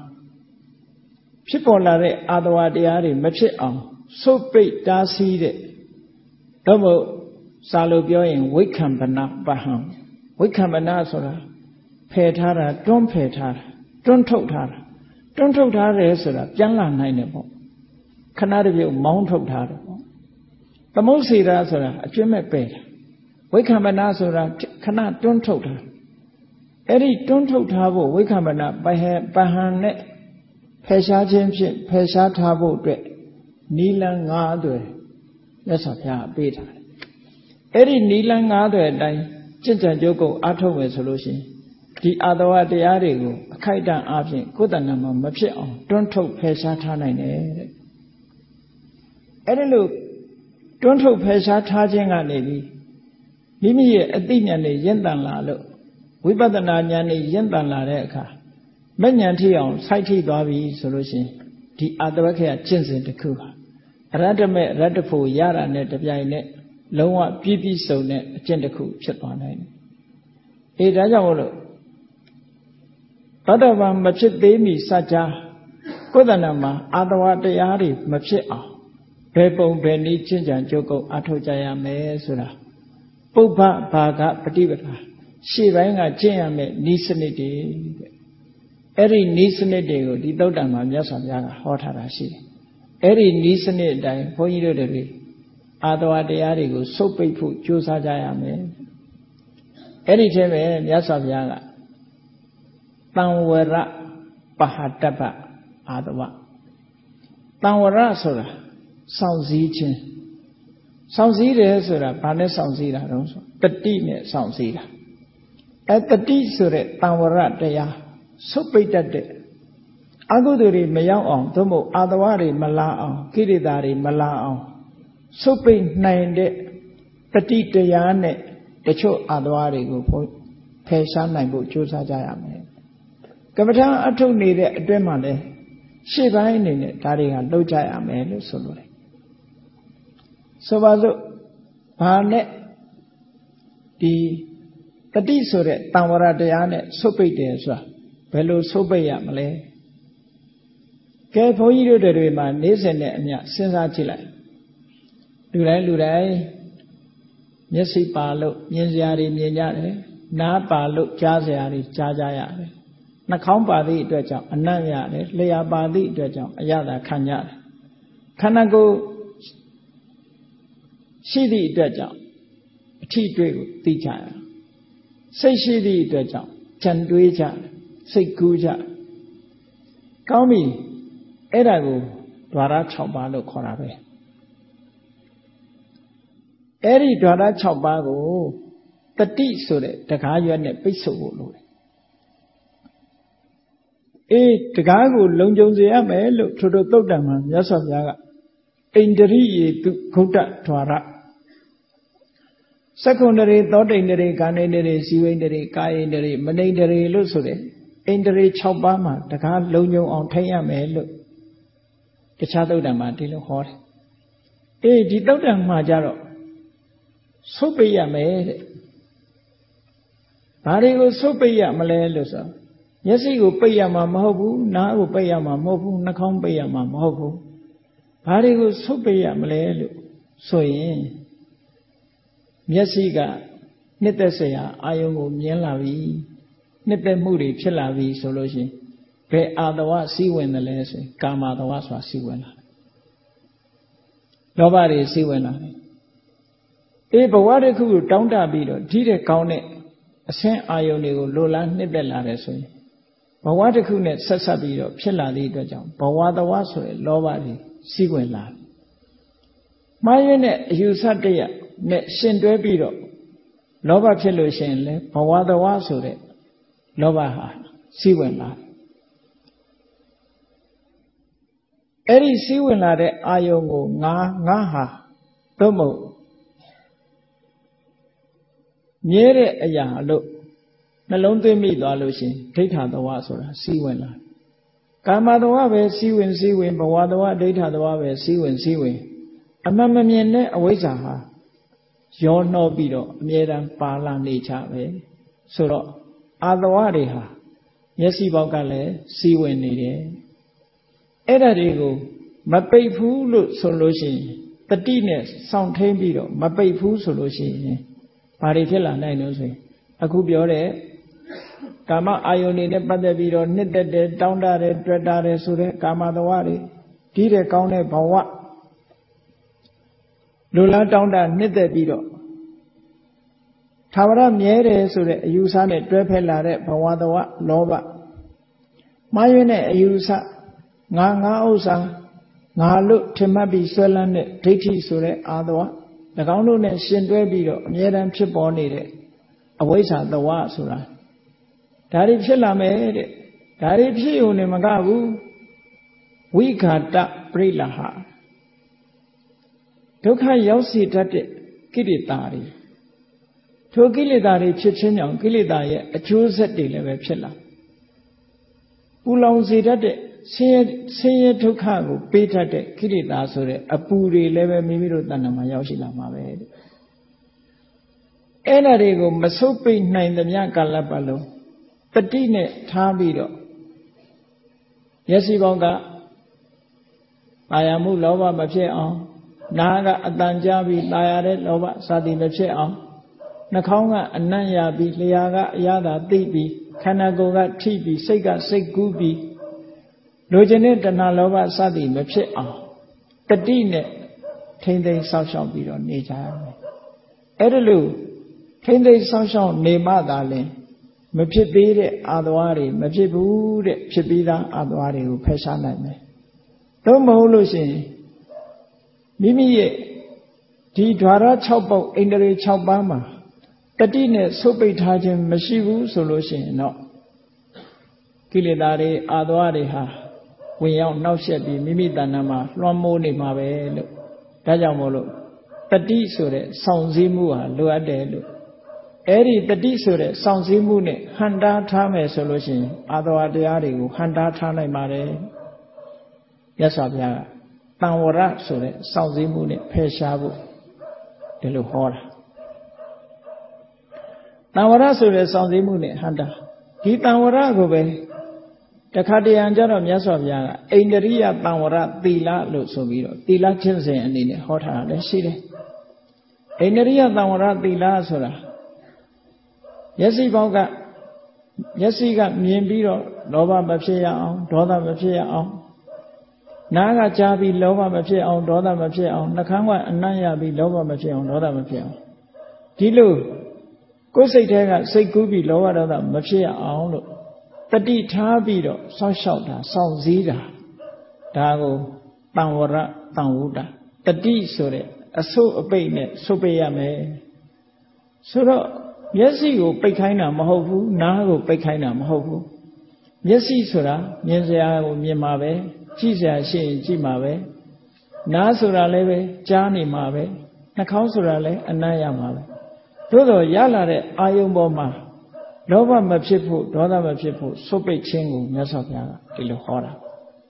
ဖြစ်ပေါ်လာတဲ့အာတဝတရားတွေမဖြစ်အောင်ဆုတ်ပိတ်တားဆီးတဲ့တော့မို့စာလို့ပြောရင်ဝိက္ခမ္ပနပဟံဝိက္ခမ္ပနဆိုတာဖယ်ထားတာတွန်းဖယ်ထားတာတွန်းထုတ်ထားတာတွန်းထုတ်ထားတယ်ဆိုတာပြန်လာနိုင်တယ်ပေါ့ခဏတစ်ပြုတ်မောင်းထုတ်ထားတယ်ပေါ့သမုတ်စေတာဆိုတာအကျွတ်မဲ့ပယ်တာဝိက္ခမ္ပနဆိုတာခဏတွန်းထုတ်တာအဲ့ဒီတွန်းထုတ်ထားဖို့ဝိက္ခမ္ပနပဟံနဲ့ဖယ်ရှားခြင်းဖြင့်ဖယ်ရှားထားဖို့အတွက်နီလန်း၅အသွယ်မြတ်စွာဘုရားပေးထားတယ်အဲ့ဒီနီလန်း၅အသွယ်အတိုင်းကျင့်ကြံကြိုးကုပ်အားထုတ်မယ်ဆိုလို့ရှိရင်ဒီအာတဝတရားတွေကိုအခိုက်အတန့်အားဖြင့်ကိုယ်တဏ္ဍာမှာမဖြစ်အောင်တွန်းထုတ်ဖယ်ရှားထားနိုင်တယ်တဲ့အဲ့ဒီလိုတွန်းထုတ်ဖယ်ရှားထားခြင်းကနေပြီးမိမိရဲ့အသိဉာဏ်နဲ့ရင့်တန်လာလို့ဝိပဿနာဉာဏ်နဲ့ရင့်တန်လာတဲ့အခါမဉဏ်ထိအောင်စိုက်ထိသွားပြီဆိုလို့ရှိရင်ဒီအာတဝခေယကျင့်စဉ်တစ်ခုပါအရတ္တမဲ့ရတ္တဖို့ရတာနဲ့တပြိုင်နက်လုံးဝပြည့်ပြည့်စုံတဲ့အကျင့်တစ်ခုဖြစ်သွားနိုင်တယ်ဒါကြောင့်မို့လို့သောတာပန်မဖြစ်သေးမီစัจ जा ကိုယ်တဏ္ဍာမှာအာတဝတရားတွေမဖြစ်အောင်ဘယ်ပုံဘယ်နည်းကျင့်ကြံကြိုးကုပ်အထောက်ကြရမယ်ဆိုတာပုပ္ပဘာဂပฏิပဒါရှေ့ပိုင်းကကျင့်ရမယ်ဤစနစ်တွေအဲ့ဒီဤစနစ်တွေကိုဒီသုတ်တံမှာမြတ်စွာဘုရားကဟောထားတာရှိတယ်အဲ့ဒီဤစနစ်အတိုင်းဘုန်းကြီးတို့တွေအာတဝတရားတွေကိုစုပ်ပိတ်ဖို့ကြိုးစားကြရမယ်အဲ့ဒီထဲမှာမြတ်စွာဘုရားကတံဝရပဟတပ္ပအာတဝတံဝရဆိုတာစောင့်စည်းခြင်းစောင့်စည်းတယ်ဆိုတာဘာနဲ့စောင့်စည်းတာတုံးဆိုတတိနဲ့စောင့်စည်းတာတတိဆိုတဲ့တံဝရတရားစုပ်ပိတ်တတ်တဲ့အကုသိုလ်တွေမရောက်အောင်သို့မဟုတ်အာတဝတွေမလာအောင်ကိလေသာတွေမလာအောင်စုပ်ပိတ်နိုင်တဲ့တတိတရားနဲ့တချို့အာတဝတွေကိုဖယ်ရှားနိုင်ဖို့ကြိုးစားကြရမယ်ကမ္မထာအထုတ်နေတဲ့အတွင်းမှာလည်းရှေ့ပိုင်းအနေနဲ့ဒါတွေကလှုပ်ကြရမယ်လို့ဆိုလိုတယ်ဆိုပါစို့ဘာနဲ့ဒီတတိဆိုတဲ့တံဝရတရားနဲ့ဆုပ်ပိတ်တယ်ဆိုတာဘယ်လိုဆုပ်ပိတ်ရမလဲကဲဘုန်းကြီးတို့တွေမှာနေ့စဉ်နဲ့အမျှစဉ်းစားကြည့်လိုက်လူတိုင်းမျက်စိပါလို့မြင်စရာတွေမြင်ကြတယ်နားပါလို့ကြားစရာတွေကြားကြရတယ်နှာခေါင်းပါသည့်အတွက်ကြောင့်အနံ့ရတယ်လျှာပါသည့်အတွက်ကြောင့်အရသာခံရတယ်ခန္ဓာကိုယ်ရှိသည့်အတွက်ကြောင့်အထီးတွေ့ကိုသိကြရစိတ်ရှိသည့်အတွက်ကြောင့်ကြံတွေးကြစိတ်ကူးကြကောင်းပြီအဲ့ဒါကိုဓာရ6ပါးလို့ခေါ်တာပဲအဲ့ဒီဓာရ6ပါးကိုတတိဆိုတဲ့တကားရွက်နဲ့ပိတ်ဆို့ဖို့လိုတယ်တကားကိုလုံခြုံစေရမယ်လို့ထို့သုတ်တံမှာမြတ်စွာဘုရားကဣန္ဒရိယေတုဂုဋ္ဌဓာရသက္ကုန္ဒရေသောတိန္ဒရေကာနိန္ဒရေဇီဝိန္ဒရေကာယိန္ဒရေမနိန္ဒရေလို့ဆိုတဲ့ဣန္ဒရေ6ပါးမှာတကားလုံခြုံအောင်ထိန်းရမယ်လို့တခြားသုတ်တံမှာဒီလိုဟောတယ်ဒီသုတ်တံမှာကြတော့ဆုပ်ပိတ်ရမယ်တဲ့ဘာတွေကိုဆုပ်ပိတ်ရမလဲလို့ဆိုမျက်စိကိုပိတ်ရမှာမဟုတ်ဘူးနားကိုပိတ်ရမှာမဟုတ်ဘူးနှာခေါင်းပိတ်ရမှာမဟုတ်ဘူးဘာတွေကိုဆုပ်ပိတ်ရမလဲလို့ဆိုရင်မျက်စိကနှစ်သက်စရာအာယုံကိုမြင်လာပြီနှစ်သက်မှုတွေဖြစ်လာပြီဆိုလို့ရှိရင်ဘယ်အာတဝစီးဝင်တယ်လဲဆိုရင်ကာမတဝဆိုတာစီးဝင်လာတယ်လောဘတွေစီးဝင်လာတယ်ဘဝတစ်ခုကိုတောင်းတပြီးတော့ဒီတဲ့ကောင်းတဲ့အဆင်းအာယုံတွေကိုလိုလားနှစ်သက်လာတယ်ဆိုရင်ဘဝတစ်ခုနဲ့ဆက်ဆက်ပြီးတော့ဖြစ်လာသည့်အတွက်ကြောင့်ဘဝတဝဆိုတဲ့လောဘတွေစီးဝင်လာတယ်မှားရင်းတဲ့အယူဆတရနဲ့ရှင်တွဲပြီးတော့လောဘဖြစ်လို့ရှိရင်လေဘဝတဝဆိုတဲ့လောဘဟာစီးဝင်လာတယ်အဲ့ဒီစီးဝင်လာတဲ့အာယုံကိုငါဟာသို့မဟုတ်မြဲတဲ့အရာလို့နှလုံးသွင်းမိသွားလို့ရှိရင်ဒိဋ္ဌသဝဆိုတာစီးဝင်လာကာမသဝပဲစီးဝင်ဘဝသဝဒိဋ္ဌသဝပဲစီးဝင်အမှန်မမြင်တဲ့အဝိဇ္ဇာဟာရောနှောပြီးတော့အမြဲတမ်းပါလာနေချပဲဆိုတော့အာသဝတွေဟာမျက်စိပေါက်ကလည်းစီးဝင်နေတယ်အဲ့ဒါတွေကိုမပိတ်ဘူးလို့ဆိုလို့ရှိရင်တတိနဲ့စောင့်ထိန်ပြီးတော့မပိတ်ဘူးဆိုလို့ရှိရင်ဘာတွေဖြစ်လာနိုင်လို့ဆိုရင်အခုပြောတဲ့ကာမအာယုန်တွေနဲ့ပတ်သက်ပြီးတော့နှစ်သက်တယ်တောင်းတတယ်တွေ့တာတယ်ဆိုတဲ့ကာမသဝတွေဒီတဲ့ကောင်းတဲ့ဘဝလူလားတောင်းတနှစ်သက်ပြီးတော့သာဝရမြဲတယ်ဆိုတဲ့အယူဆနဲ့တွဲဖက်လာတဲ့ဘဝသဝလောဘမှားယွင်းတဲ့အယူဆငါဥစ္စာငါလို့ထင်မှတ်ပြီးဆွဲလန်းတဲ့ဒိဋ္ဌိဆိုတဲ့အာသဝ၎င်းတို့နဲ့ရှင်တွဲပြီးတော့အမြဲတမ်းဖြစ်ပေါ်နေတဲ့အဝိဇ္ဇာသဝဆိုတာဒါတွေဖြစ်လာမယ်တဲ့ဒါတွေဖြစ်ုံနဲ့မကဘူးဝိဃာတပရိလဟဒုက္ခရောက်စေတတ်တဲ့ကိလေသာတွေထိုကိလေသာတွေဖြစ်ခြင်းကြောင့်ကိလေသာရဲ့အကျိုးဆက်တွေလည်းပဲဖြစ်လာပူလောင်စေတတ်တဲ့ဆင်းရဲဒုက္ခကိုပေးတတ်တဲ့ကိလေသာဆိုတဲ့အပူတွေလည်းပဲမိမိတို့တဏ္ဍာမှာရောက်ရှိလာမှာပဲတဲ့အဲ့ဒါတွေကိုမဆုပ်ပိတ်နိုင်သမျှကာလပတ်လုံးတတိနဲ့ထားပြီးတော့မျက်စိပေါက်ကตายามุလောဘမဖြစ်အောင်နားကအတန်ကြားပြီးตายရတဲ့လောဘစသည်မဖြစ်အောင်နှာခေါင်းကအနံ့ရပြီးလျှာကအရသာသိပြီးခန္ဓာကိုယ်ကထိပြီးစိတ်ကစိတ်ကူးပြီးလိုချင်တဲ့တဏှာလောဘစသည်မဖြစ်အောင်တတိနဲ့ထိမ့်သိမ်းဆောက်ရှောက်ပြီးတော့နေကြရမယ်အဲ့ဒါလို့ထိမ့်သိမ်းဆောက်ရှောက်နေမှသာလင်မဖြစ်သေးတဲ့အာသဝါတွေမဖြစ်ဘူးတဲ့ဖြစ်ပြီးသားအာသဝါတွေကိုဖယ်ရှားနိုင်မယ်သို့မဟုတ်လို့ရှိရင်မိမိရဲ့ဒီဓာရ6ပုဒ်အိန္ဒြေ6ပါးမှာတတိနဲ့ဆုတ်ပိတ်ထားခြင်းမရှိဘူးဆိုလို့ရှိရင်တော့ကိလေသာတွေအာသဝါတွေဟာဝင်ရောက်နှောက်ယှက်ပြီးမိမိတဏ္ဍာမှာလွှမ်းမိုးနေမှာပဲလို့ဒါကြောင့်မို့လို့တတိဆိုတဲ့စောင့်စည်းမှုဟာလိုအပ်တယ်လို့အဲ့ဒီတတိဆိုတဲ့စောင့်စည်းမှုနဲ့ဟန်တာထားမယ်ဆိုလို့ရှိရင်အာသဝါတရားတွေကိုဟန်တာထားနိုင်ပါတယ်မြတ်စွာဘုရားကတံဝရဆိုတဲ့စောင့်စည်းမှုနဲ့ဖယ်ရှားဖို့ဒီလိုဟောတာတံဝရဆိုတဲ့စောင့်စည်းမှုနဲ့ဟန်တာဒီတံဝရကိုပဲတခါတရံကြတော့မြတ်စွာဘုရားကအိန္ဒြိယတံဝရသီလလို့ဆိုပြီးတော့သီလကျင့်စဉ်အနေနဲ့ဟောထားတာလည်းရှိတယ်အိန္ဒြိယတံဝရသီလဆိုတာမျက်စိပေါက်ကမျက်စိကမြင်ပြီးတော့လောဘမဖြစ်ရအောင်ဒေါသမဖြစ်ရအောင်နားကကြားပြီးလောဘမဖြစ်အောင်ဒေါသမဖြစ်အောင်နှာခေါင်းကအနံ့ရပြီးလောဘမဖြစ်အောင်ဒေါသမဖြစ်အောင်ဒီလိုကိုယ်စိတ်ထဲကစိတ်ကူးပြီးလောဘဒေါသမဖြစ်ရအောင်လို့တတိထားပြီးတော့စောင့်ရှောက်တာစောင့်စည်းတာဒါကိုတံဝရတံဝုဒ္ဒတတိဆိုတဲ့အဆုတ်အပိတ်နဲ့ဆုတ်ပိတ်ရမယ်ဆိုတော့မျက်စိကိုပိတ်ခိုင်းတာမဟုတ်ဘူးနားကိုပိတ်ခိုင်းတာမဟုတ်ဘူးမျက်စိဆိုတာမြင်စရာကိုမြင်မှာပဲကြည့်စရာရှိရင်ကြည့်မှာပဲနားဆိုတာလည်းပဲကြားနေမှာပဲနှာခေါင်းဆိုတာလည်းအနံ့ရမှာပဲသို့တော်ရလာတဲ့အာယုံပေါ်မှာလောဘမဖြစ်ဖို့ဒေါသမဖြစ်ဖို့ဆုတ်ပိတ်ခြင်းကိုမြတ်စွာဘုရားကဒီလိုဟောတာ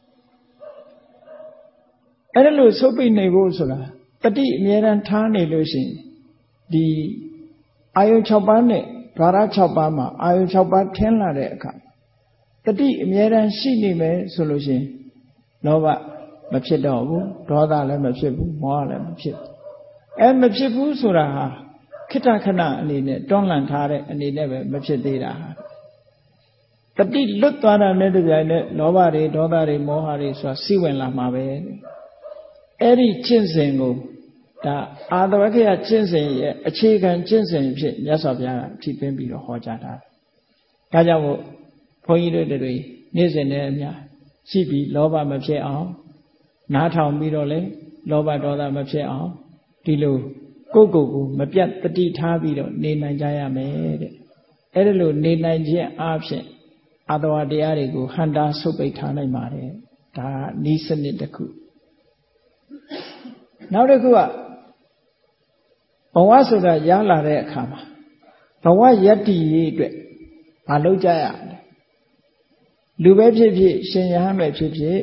အဲ့ဒါလို့ဆုတ်ပိတ်နေဖို့ဆိုတာတတိအမြဲတမ်းထားနေလို့ရှိရင်ဒီအာယုံ6ပါးနဲ့ဓာရ6ပါးမှာအာယုံ6ပါးထင်းလာတဲ့အခါတတိအမြဲတမ်းရှိနေမယ်ဆိုလို့ရှိရင်လောဘမဖြစ်တော့ဘူးဒေါသလည်းမဖြစ်ဘူးမောဟလည်းမဖြစ်ဘူးမဖြစ်ဘူးဆိုတာဟာခိတ္တခဏအနေနဲ့တွန်းလှန်ထားတဲ့အနေနဲ့ပဲမဖြစ်သေးတာတတိလွတ်သွားတာနဲ့တပြိုင်နက်လောဘတွေဒေါသတွေမောဟတွေဆိုတာစီဝင်လာမှာပဲအဲ့ဒီကျင့်စဉ်ကိုဒါအာသဝခေယကျင့်စဉ်ရဲ့အခြေခံကျင့်စဉ်ဖြစ်မြတ်စွာဘုရားကထိပင်းပြီးတော့ဟောကြားတာဒါကြောင့်မို့ဘုန်းကြီးတို့တွေနေ့စဉ်နဲ့အများရှိပြီးလောဘမဖြစ်အောင်နားထောင်ပြီးတော့လေလောဘဒေါသမဖြစ်အောင်ဒီလိုကိုယ့်ကိုယ်ကိုမပြတ်တတိထားပြီးတော့နေနိုင်ကြရမယ်တဲ့အဲ့ဒါလို့နေနိုင်ခြင်းအပြင်အာသဝတရားတွေကိုဟန္တာဆုတ်ပိတ်ထားနိုင်ပါတယ်ဒါကဤစနစ်တစ်ခုနောက်တစ်ခုကဘဝဆိုတာရလာတဲ့အခါမှာဘဝယတ္တိရေးအတွက်မလုပ်ကြရဘူးလူပဲဖြစ်ဖြစ်ရှင်ရဟန်းပဲဖြစ်ဖြစ်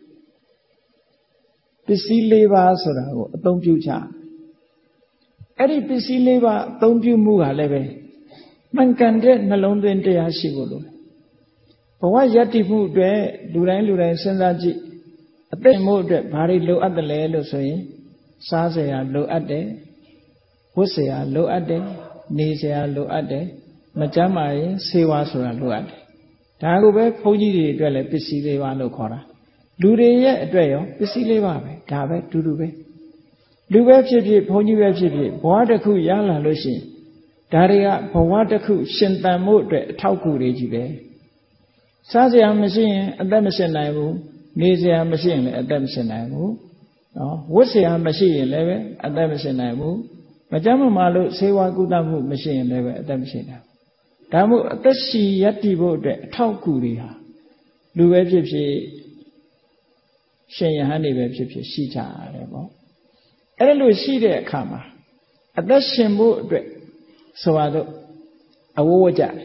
ပစ္စည်း၄ပါးဆိုတာကိုအသုံးပြုကြအဲ့ဒီပစ္စည်း၄ပါးအသုံးပြုမှုကလည်းပဲမှန်ကန်တဲ့နှလုံးသွင်းတရားရှိဖို့လိုဘဝယတ္တိမှုအတွက်လူတိုင်းစဉ်းစားကြည့်အသက်မှုအတွက်ဘာတွေလိုအပ်တယ်လဲလို့ဆိုရင်စားစရာလိုအပ်တယ်ဝတ်စရာလိုအပ်တယ်နေစရာလိုအပ်တယ်မကျန်းမာရင်ဆေးဝါးဆိုတာလိုအပ်တယ်ဒါကိုပဲဘုန်းကြီးတွေအတွက်လည်းပစ္စည်း၄ပါးလို့ခေါ်တာလူတွေရဲ့အတွက်ရောပစ္စည်း၄ပါးပဲဒါပဲတူတူပဲလူပဲဖြစ်ဖြစ်ဘုန်းကြီးပဲဖြစ်ဖြစ်ဘဝတစ်ခုရလာလို့ရှိရင်ဒါတွေကဘဝတစ်ခုရှင်သန်မှုအတွက်အထောက်အကူတွေကြီးပဲစားစရာမရှိရင်အသက်မရှင်နိုင်ဘူးနေစရာမရှိရင်လည်းအသက်မရှင်နိုင်ဘူးနော်ဝတ်စရာမရှိရင်လည်းပဲအသက်မရှင်နိုင်ဘူးမကြမ်းမမာလို့ဆေးဝါးကုသမှုမရှိရင်လည်းပဲအသက်မရှင်နိုင်ဘူးဒါမို့အသက်ရှိရတည်ဖို့အတွက်အထောက်အကူတွေဟာလူပဲဖြစ်ဖြစ်ရှင်ယဟန်တွေပဲဖြစ်ဖြစ်ရှိကြရတယ်ပေါ့အဲ့လိုရှိတဲ့အခါမှာအသက်ရှင်ဖို့အတွက်ဆိုပါတော့အဝဝကြတယ်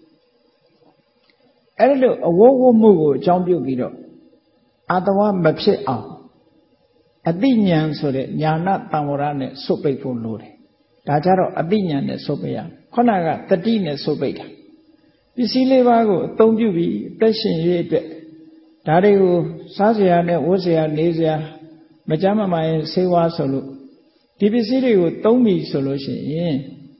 အဲ့လိုအဝဝမှုကိုအကြောင်းပြုပြီးတော့အာတဝမဖြစ်အောင်အတိညာဏ်ဆိုတဲ့ညာဏတံဝရနဲ့ဆုတ်ပိတ်ဖို့လိုတယ်ဒါကြတော့အတိညာဏ်နဲ့ဆုတ်ပိတ်ရခုနကတတိနဲ့ဆုတ်ပိတ်တာပစ္စည်း၄ပါးကိုအသုံးပြုပြီးအသက်ရှင်ရေးအတွက်ဒါတွေကိုစားစရာနဲ့ဝတ်စရာနေစရာမကြမ်းမမာရင်ဆေးဝါးဆိုလို့ဒီပစ္စည်းတွေကိုသုံးပြီဆိုလို့ရှိရင်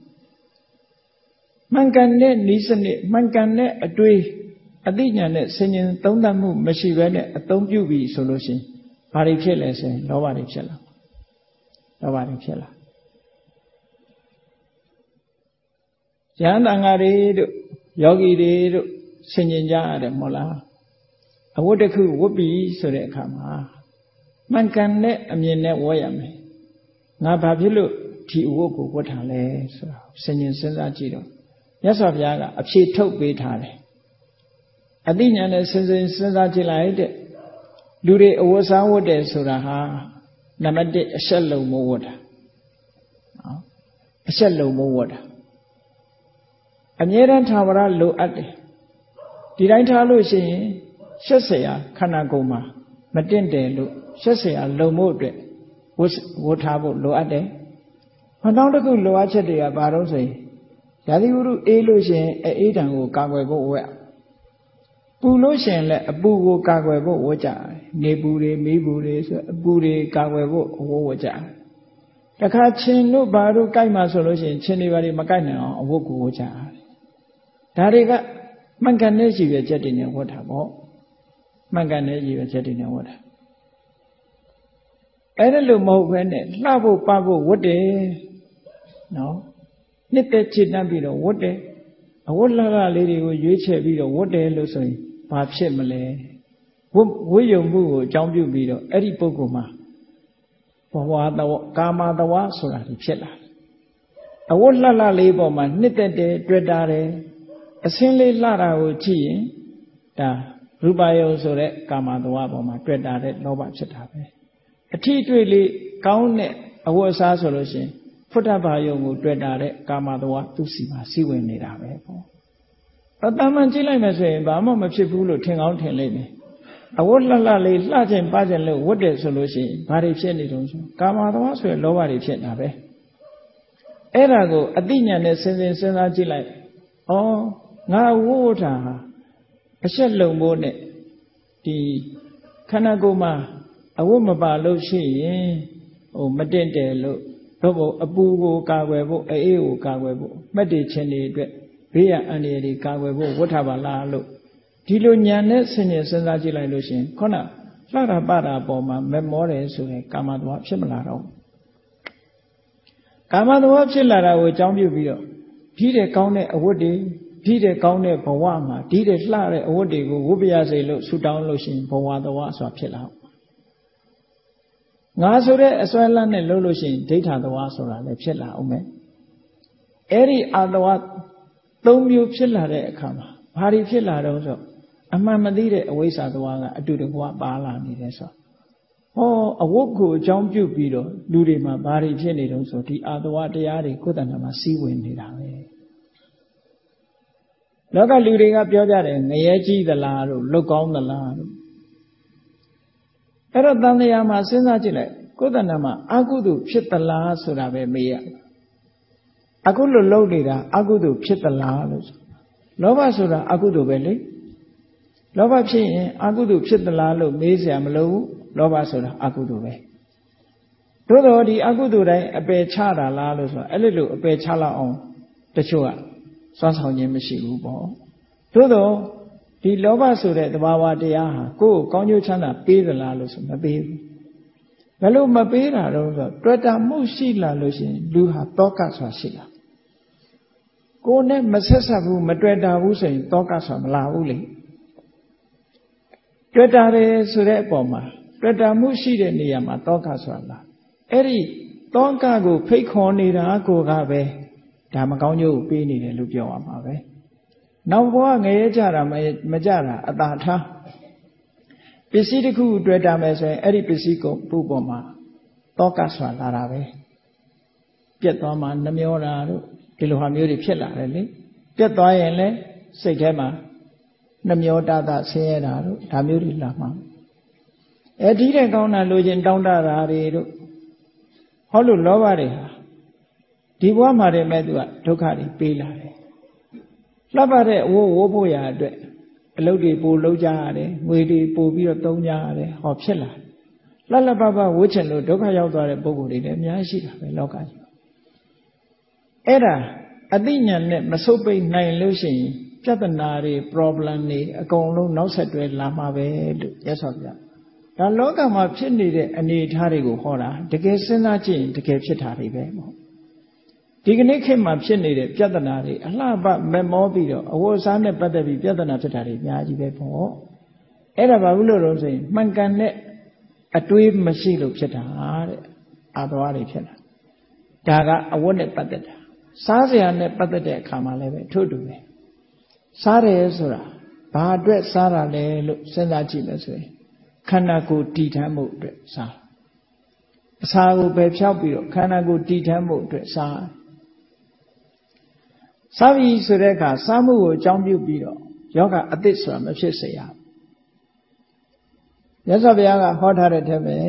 မှန်ကန်တဲ့နည်းစနစ်မှန်ကန်တဲ့အတွေ့အသိဉာဏ်နဲ့ဆင်ញင်သုံးသပ်မှုမရှိဘဲနဲ့အသုံးပြုပြီဆိုလို့ရှိရင်ဘာတွေဖြစ်လဲဆိုရင်လောဘတွေဖြစ်လာလောဘတွေဖြစ်လာယန္တန်ဃာတွေတို့ယောဂီတွေတို့ဆင်ញင်ကြရတယ်မဟုတ်လားအဝတ်တစ်ခုဝတ်ပြီဆိုတဲ့အခါမှာမှန်ကန်တဲ့အမြင်နဲ့ဝတ်ရမယ်ငါဘာဖြစ်လို့ဒီအဝတ်ကိုဝတ်ထားလဲဆိုတာဆင်ញင်စဉ်းစားကြည့်တော့မြတ်စွာဘုရားကအဖြေထုတ်ပေးထားတယ်အသိဉာဏ်နဲ့စဉ်းစားကြည့်လိုက်တဲ့လူတွေအဝတ်စားဝတ်တယ်ဆိုတာဟာနံပါတ်1အရှက်လုံးမိုးဝတ်တာနော်အရှက်လုံးမိုးဝတ်တာအမြဲတမ်းထာဝရလိုအပ်တယ်ဒီတိုင်းထားလို့ရှိရင်ရှက်เสียခန္ဓာကိုယ်မှာမတင့်တယ်လို့ရှက်เสียလုံမို့အတွက်ဝတ်ထားဖို့လိုအပ်တယ်နောက်တစ်ခုလိုအပ်ချက်တွေကဘာလို့ဆိုရင်ရာသီဥတုအေးလို့ရှိရင်အေးတံကိုကာကွယ်ဖို့ဝတ်ပူလို့ရှိရင်လည်းအပူကိုကာကွယ်ဖို့ဝတ်ကြတယ်နေပူတွေမီးပူတွေဆိုအပူတွေကာကွယ်ဖို့ဝတ်ကြတယ်တခါခြင်တို့ဘာတို့ကြိုက်မှဆိုလို့ရှိရင်ခြင်တွေဘာတွေမကြိုက်နိုင်အောင်အဝတ်ကိုဝတ်ကြတယ်ဒါတွေကမှန်ကန်တဲ့ရည်ရွယ်ချက်တွေနဲ့ဝတ်တာပေါ့မှန်ကန်တဲ့ရည်ရွယ်ချက်တွေနဲ့ဝတ်တာအဲ့ဒါလို့မဟုတ်ဘဲနဲ့လှဖို့ပဖို့ဝတ်တယ်နော်နှစ်သက်ချစ်တတ်ပြီးတော့ဝတ်တယ်အဝတ်လှလှလေးတွေကိုရွေးချယ်ပြီးတော့ဝတ်တယ်လို့ဆိုရင်ဘာဖြစ်မလဲဝိယုံမှုကိုအကြောင်းပြုပြီးတော့အဲ့ဒီပုဂ္ဂိုလ်မှာဘဝတဝကာမတဝဆိုတာဖြစ်လာအဝတ်လှလှလေးပေါ်မှာနှစ်သက်တယ်တွေ့တာတယ်အစင်းလေးလှတာကိုကြည့်ရင်ဒါရူပယုံဆိုတဲ့ကာမတဝပေါ်မှာတွေ့တာတဲ့လောဘဖြစ်တာပဲအထီးတွေ့လေးကောင်းတဲ့အဝတ်အစားဆိုလို့ရှိရင်ဖုဒ္ဓဘာယုံကိုတွေ့တာတဲ့ကာမတဝသူစီမှာစီဝင်နေတာပဲပေါ့အတမန်ကြည့်လိုက်မယ်ဆိုရင်ဘာမှမဖြစ်ဘူးလို့ထင်ကောင်းထင်လိမ့်မယ်အဝတ်လှလှလေးလှခြင်းပါခြင်းလို့ဝတ်တယ်ဆိုလို့ရှိရင်ဘာတွေဖြစ်နေတုံးဆိုကာမတဝဆိုရင်လောဘတွေဖြစ်တာပဲအဲ့ဒါကိုအတိညာနဲ့စဉ်းစားကြည့်လိုက်ဩငါဝတ်တာအရှက်လုံဖို့နဲ့ဒီခန္ဓာကိုယ်မှာအဝတ်မပါလို့ရှိရင်မတင့်တယ်လို့တော့အပူကိုကာကွယ်ဖို့အေးကိုကာကွယ်ဖို့မှတ်တည်ခြင်းတွေအတွက်ဘေးရန်အန္တရာယ်တွေကာကွယ်ဖို့ဝတ်ထားပါလားလို့ဒီလိုညာနဲ့ဆင်ញင်စဉ်းစားကြည့်လိုက်လို့ရှိရင်ခုနလှတာပတာပေါ်မှာမမောတယ်ဆိုရင်ကာမတဝဖြစ်မလာတော့ကာမတဝဖြစ်လာတာကိုအကြောင်းပြုပြီးတော့ဒီတဲ့ကောင်းတဲ့အဝတ်တွေဒီတဲ့ကောင်းတဲ့ဘဝမှာဒီတဲ့လှတဲ့အဝတ်တွေကိုဝတ်ပြရစေလို့ဆူတောင်းလို့ရှိရင်ဘဝတဝဆိုတာဖြစ်လာငါဆိုတဲ့အစွဲလန်းနဲ့လှုပ်လို့ရှိရင်ဒိဋ္ဌာတဝဆိုတာလည်းဖြစ်လာအောင်မယ်အဲ့ဒီအာတဝ၃မျိုးဖြစ်လာတဲ့အခါမှာဘာတွေဖြစ်လာတော့ဆိုအမှန်မသိတဲ့အဝိဇ္ဇာတဝကအတူတကွပါလာနေတယ်ဆိုဟောအဝတ်ကိုအကြောင်းပြုပြီးတော့လူတွေမှာဘာတွေဖြစ်နေတုံးဆိုဒီအာတဝတရားတွေကိုယ်တဏ္ဍာမှာစီးဝင်နေတာပဲလောကလူတွေကပြောကြတယ်ငရဲကြီးသလားတို့လုတ်ကောင်းသလားတို့အဲ့တော့တန်တရားမှာစဉ်းစားကြည့်လိုက်ကိုယ်တဏ္ဍာမှာအကုသိုလ်ဖြစ်သလားဆိုတာပဲမေးရအခုလို့လုံနေတာအကုသိုလ်ဖြစ်သလားလို့လောဘဆိုတာအကုသိုလ်ပဲလေလောဘဖြစ်ရင်အကုသိုလ်ဖြစ်သလားလို့မေးစရာမလိုဘူးလောဘဆိုတာအကုသိုလ်ပဲသို့တော်ဒီအကုသိုလ်တိုင်းအပယ်ချတာလားလို့ဆိုတာအဲ့လိုအပယ်ချလောက်အောင်တချို့ကစွမ်းဆောင်ခြင်းမရှိဘူးပေါ့သို့တော်ဒီလောဘဆိုတဲ့သဘာဝတရားဟာကိုယ်ကိုကောင်းကျိုးချမ်းသာပေးသလားလို့ဆိုမပေးဘူးဘယ်လိုမပေးတာတော့ဆိုတွေ့တာမှုရှိလာလို့ရှိရင်လူဟာတောကဆိုတာရှိလာကိုယ်နဲ့မဆက်ဆက်ဘူးမတွေ့တာဘူးဆိုရင်တောကဆိုတာမလာဘူးလေတွေ့တာတယ်ဆိုတဲ့အပေါ်မှာတွေ့တာမှုရှိတဲ့နေရာမှာတောကဆိုတာလာအဲ့ဒီတောကကိုဖိတ်ခေါ်နေတာကိုကပဲဒါမကောင်းကျိုးကိုပေးနေတယ်လို့ပြောရမှာပဲနောက်ဘဝငရဲကြတာမကြတာအတာထားပစ္စည်းတစ်ခုတွေ့တာမယ်ဆိုရင်အဲ့ဒီပစ္စည်းကိုပုပေါ်မှာတောကဆိုတာလာတာပဲပြက်သွားမှနှမျောတာတို့ဒီလိုဟာမျိုးတွေဖြစ်လာတယ်လေပြက်သွားရင်လည်းစိတ်ထဲမှာနှမျောတတဆင်းရဲတာတို့ဒါမျိုးတွေလာမှာဒီတဲ့ကောင်းတာလိုချင်တောင်းတတာတွေတို့ဟောလို့လောဘတွေဟာဒီဘဝမှာတည်းမဲ့သူကဒုက္ခတွေပေးလာတယ်လှပတဲ့အဝိုးဝိုးဖို့ရအတွက်အလုပ်တွေပို့လုပ်ကြရတယ်ငွေတွေပို့ပြီးတော့သုံးကြရတယ်ဟောဖြစ်လာလှလှပပဝှချင်လို့ဒုက္ခရောက်သွားတဲ့ပုဂ္ဂိုလ်တွေလည်းအများကြီးရှိတာပဲလောကကြီးအဲ့ဒါအသိဉာဏ်နဲ့မဆုတ်ပိတ်နိုင်လို့ရှိရင်ပြဿနာတွေ problem တွေအကုန်လုံးနောက်ဆက်တွဲလာမှာပဲလို့ရသော်ပြဒါလောကမှာဖြစ်နေတဲ့အနေအထားတွေကိုဟောတာတကယ်စဉ်းစားကြည့်ရင်တကယ်ဖြစ်တာတွေပဲပေါ့ဒီကနေ့ခေတ်မှာဖြစ်နေတဲ့ပြဿနာတွေအလှပမမောပြီးတော့အဝတ်အစားနဲ့ပတ်သက်ပြီးပြဿနာဖြစ်တာတွေအများကြီးပဲပေါ့အဲ့ဒါဘာလို့လို့ဆိုရင်မှန်ကန်တဲ့အတွေးမရှိလို့ဖြစ်တာတဲ့အာသွားတွေဖြစ်တာဒါကအဝတ်နဲ့ပတ်သက်တာစားစရာနဲ့ပတ်သက်တဲ့အခါမှာလည်းပဲထို့တူပဲစားတယ်ဆိုတာဘာအတွက်စားတာလဲလို့စဉ်းစားကြည့်မယ်ဆိုရင်ခန္ဓာကိုယ်တည်ထမ်းမှုအတွက်စားအစာကိုပဲဖြောက်ပြီးတော့ခန္ဓာကိုယ်တည်ထမ်းမှုအတွက်စားပြီးဆိုတဲ့အခါစားမှုကိုအကြောင်းပြုပြီးတော့ယောဂအသစ်ဆိုတာမဖြစ်စေရမြတ်စွာဘုရားကဟောထားတဲ့ထဲမှာ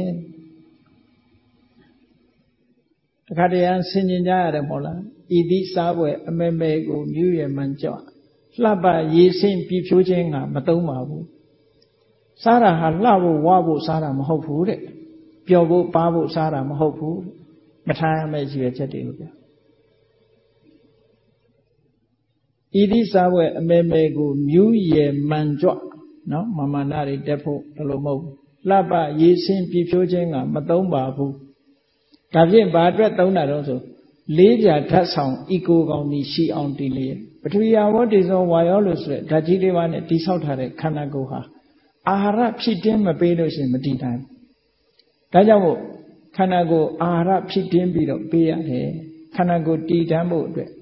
တခါတည်းဆင်ញင်ကြရတယ်မဟုတ်လားဤသည့်စားပွဲအမေမေကိုမြူးရမှန်ကြော့လှပရေးစင်းပြဖြိုးခြင်းကမသုံးပါဘူးစားတာဟာလှဖို့ဝဖို့စားတာမဟုတ်ဘူးတဲ့ပျော်ဖို့ပါဖို့စားတာမဟုတ်ဘူးမထားရမယ့်ရည်ရွယ်ချက်တွေကိုပြဤသည့်စားပွဲအမေမေကိုမြူးရမှန်ကြော့နော်မမနာတွေတက်ဖို့ဘယ်လိုမဟုတ်လှပရေးစင်းပြဖြိုးခြင်းကမသုံးပါဘူးဒါဖြင့်ဘာအတွက်သုံးတာတော့ဆိုလေးပြဓာတ်ဆောင်ဤကိုယ်ကောင်ကြီးရှိအောင်တည်လေပထဝီဝတ္တိဇောဝါယောလို့ဆိုတဲ့ဓာတ်ကြီးလေးပါးနဲ့တိဆောက်ထားတဲ့ခန္ဓာကိုယ်ဟာအာဟာရဖြစ်တင်းမပေးလို့ရှိရင်မတည်နိုင်ဘူးဒါကြောင့်မို့ခန္ဓာကိုယ်အာဟာရဖြစ်တင်းပြီးတော့ပေးရတယ်ခန္ဓာကိုယ်တည်တမ်းဖို့အတွက်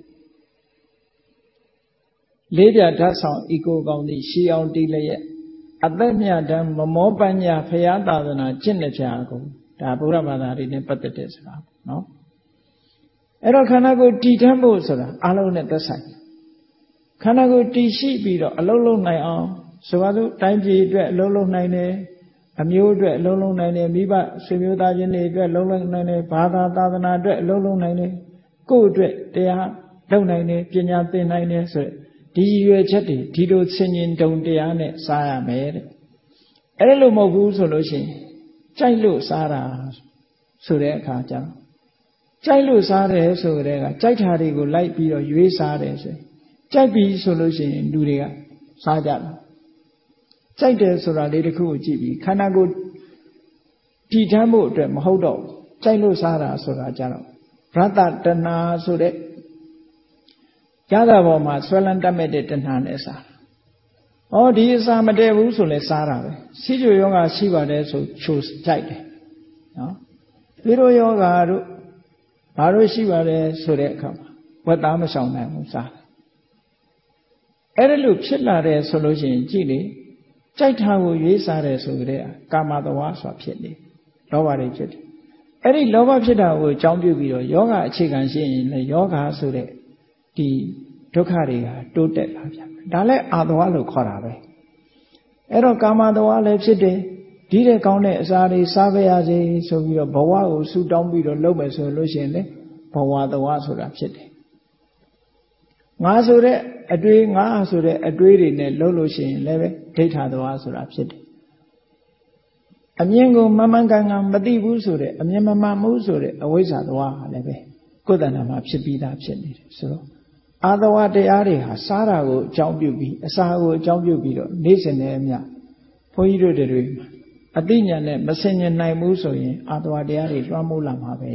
လေးပြဓာတ်ဆောင်ဤကိုယ်ကောင်ကြီးရှိအောင်တည်လျက်အသက်မြတ်တမ်းမမောပညာဖရာသာသနာကျင့်တဲ့ဖြာကိုဒါဗုဒ္ဓဘာသာတွေနဲ့ပတ်သက်တဲ့စကားနော်အဲ့တော့ခန္ဓာကိုယ်တည်ထမ်းဖို့ဆိုတာအလုံးနဲ့သက်ဆိုင်ခန္ဓာကိုယ်တည်ရှိပြီးတော့အလုံးလုံးနိုင်အောင်ဆိုပါစို့တိုင်းပြည်အတွက်အလုံးလုံးနိုင်တယ်အမျိုးအတွက်အလုံးလုံးနိုင်တယ်မိဘဆွေမျိုးသားချင်းတွေအတွက်အလုံးလုံးနိုင်တယ်ဘာသာသာသနာအတွက်အလုံးလုံးနိုင်တယ်ကိုယ့်အတွက်တရားလုပ်နိုင်တယ်ပညာသင်နိုင်တယ်ဆိုတဲ့ဒီရည်ရွယ်ချက်တွေဒီလိုဆင်ញင်တုံတရားနဲ့စားရမယ်တဲ့အဲ့လိုမဟုတ်ဘူးဆိုလို့ရှိရင်ကြိုက်လို့စားတာဆိုတဲ့အခါကျတော့ကြိုက်လို့စားတယ်ဆိုတဲ့ကကြိုက်တာတွေကိုလိုက်ပြီးတော့ရွေးစားတယ်ဆိုရင်ကြိုက်ပြီဆိုလို့ရှိရင်လူတွေကစားကြတယ်ကြိုက်တယ်ဆိုတာလေးတစ်ခုကိုကြည့်ပြီးခန္ဓာကိုယ်တည်ထမ်းဖို့အတွက်မဟုတ်တော့ကြိုက်လို့စားတာဆိုတာကြတော့ရတ္တတဏှာဆိုတဲ့ရတာပေါ်မှာဆွဲလန်းတတ်မဲ့တဲ့တဏှာနဲ့စားဩဒီအစာမတည့်ဘူးဆိုလဲစားတာပဲစီးကျိုယောဂရှိပါတယ်ဆိုချိုကြိုက်တယ်နော်သေရောယောဂတို့ဘာလို့ရှိပါတယ်ဆိုတဲ့အခါမှာဝက်သားမဆောင်နိုင်ဘူးစားတယ်အဲ့ဒါလို့ဖြစ်လာတယ်ဆိုလို့ရှိရင်ကြည့်လေကြိုက်တာကိုရွေးစားတယ်ဆိုကြတဲ့ကာမတဝါဆိုတာဖြစ်နေလောဘတွေဖြစ်တယ်အဲ့ဒီလောဘဖြစ်တာကိုအကြောင်းပြုပြီးတော့ယောဂအခြေခံရှိရင်လေယောဂဆိုတဲ့ဒီဒုက္ခတွေကတိုးတက်လာပြန်တယ်ဒါလည်းအာတဝါလို့ခေါ်တာပဲအဲ့တော့ကာမတဝါလည်းဖြစ်တယ်ဒီတဲ့ကောင်းတဲ့အစာတွေစားပါရစေဆိုပြီးတော့ဘဝကိုဆူတောင်းပြီးတော့လုပ်မယ်ဆိုလို့ရှိရင်လေဘဝတဝါဆိုတာဖြစ်တယ်ငါဆိုတဲ့အတွေးငါဆိုတဲ့အတွေးတွေနဲ့လုပ်လို့ရှိရင်လည်းပဲဒိဋ္ဌာတဝါဆိုတာဖြစ်တယ်အမြင်ကိုမမှန်ကန်ကန်မသိဘူးဆိုတဲ့အမြင်မမှန်မှုဆိုတဲ့အဝိဇ္ဇာတဝါဟာလည်းပဲကိုယ်တဏ္ဍာမှာဖြစ်ပြီးသားဖြစ်နေတယ်ဆိုတော့အာတဝါတရားတွေဟာစားတာကိုအကြောင်းပြုပြီးအစာကိုအကြောင်းပြုပြီးတော့နေ့စဉ်နဲ့အမျှဘုန်းကြီးတို့တွေအသိဉာဏ်နဲ့မဆင်ញင်နိုင်ဘူးဆိုရင်အာတဝါတရားတွေလွှမ်းမိုးလာမှာပဲ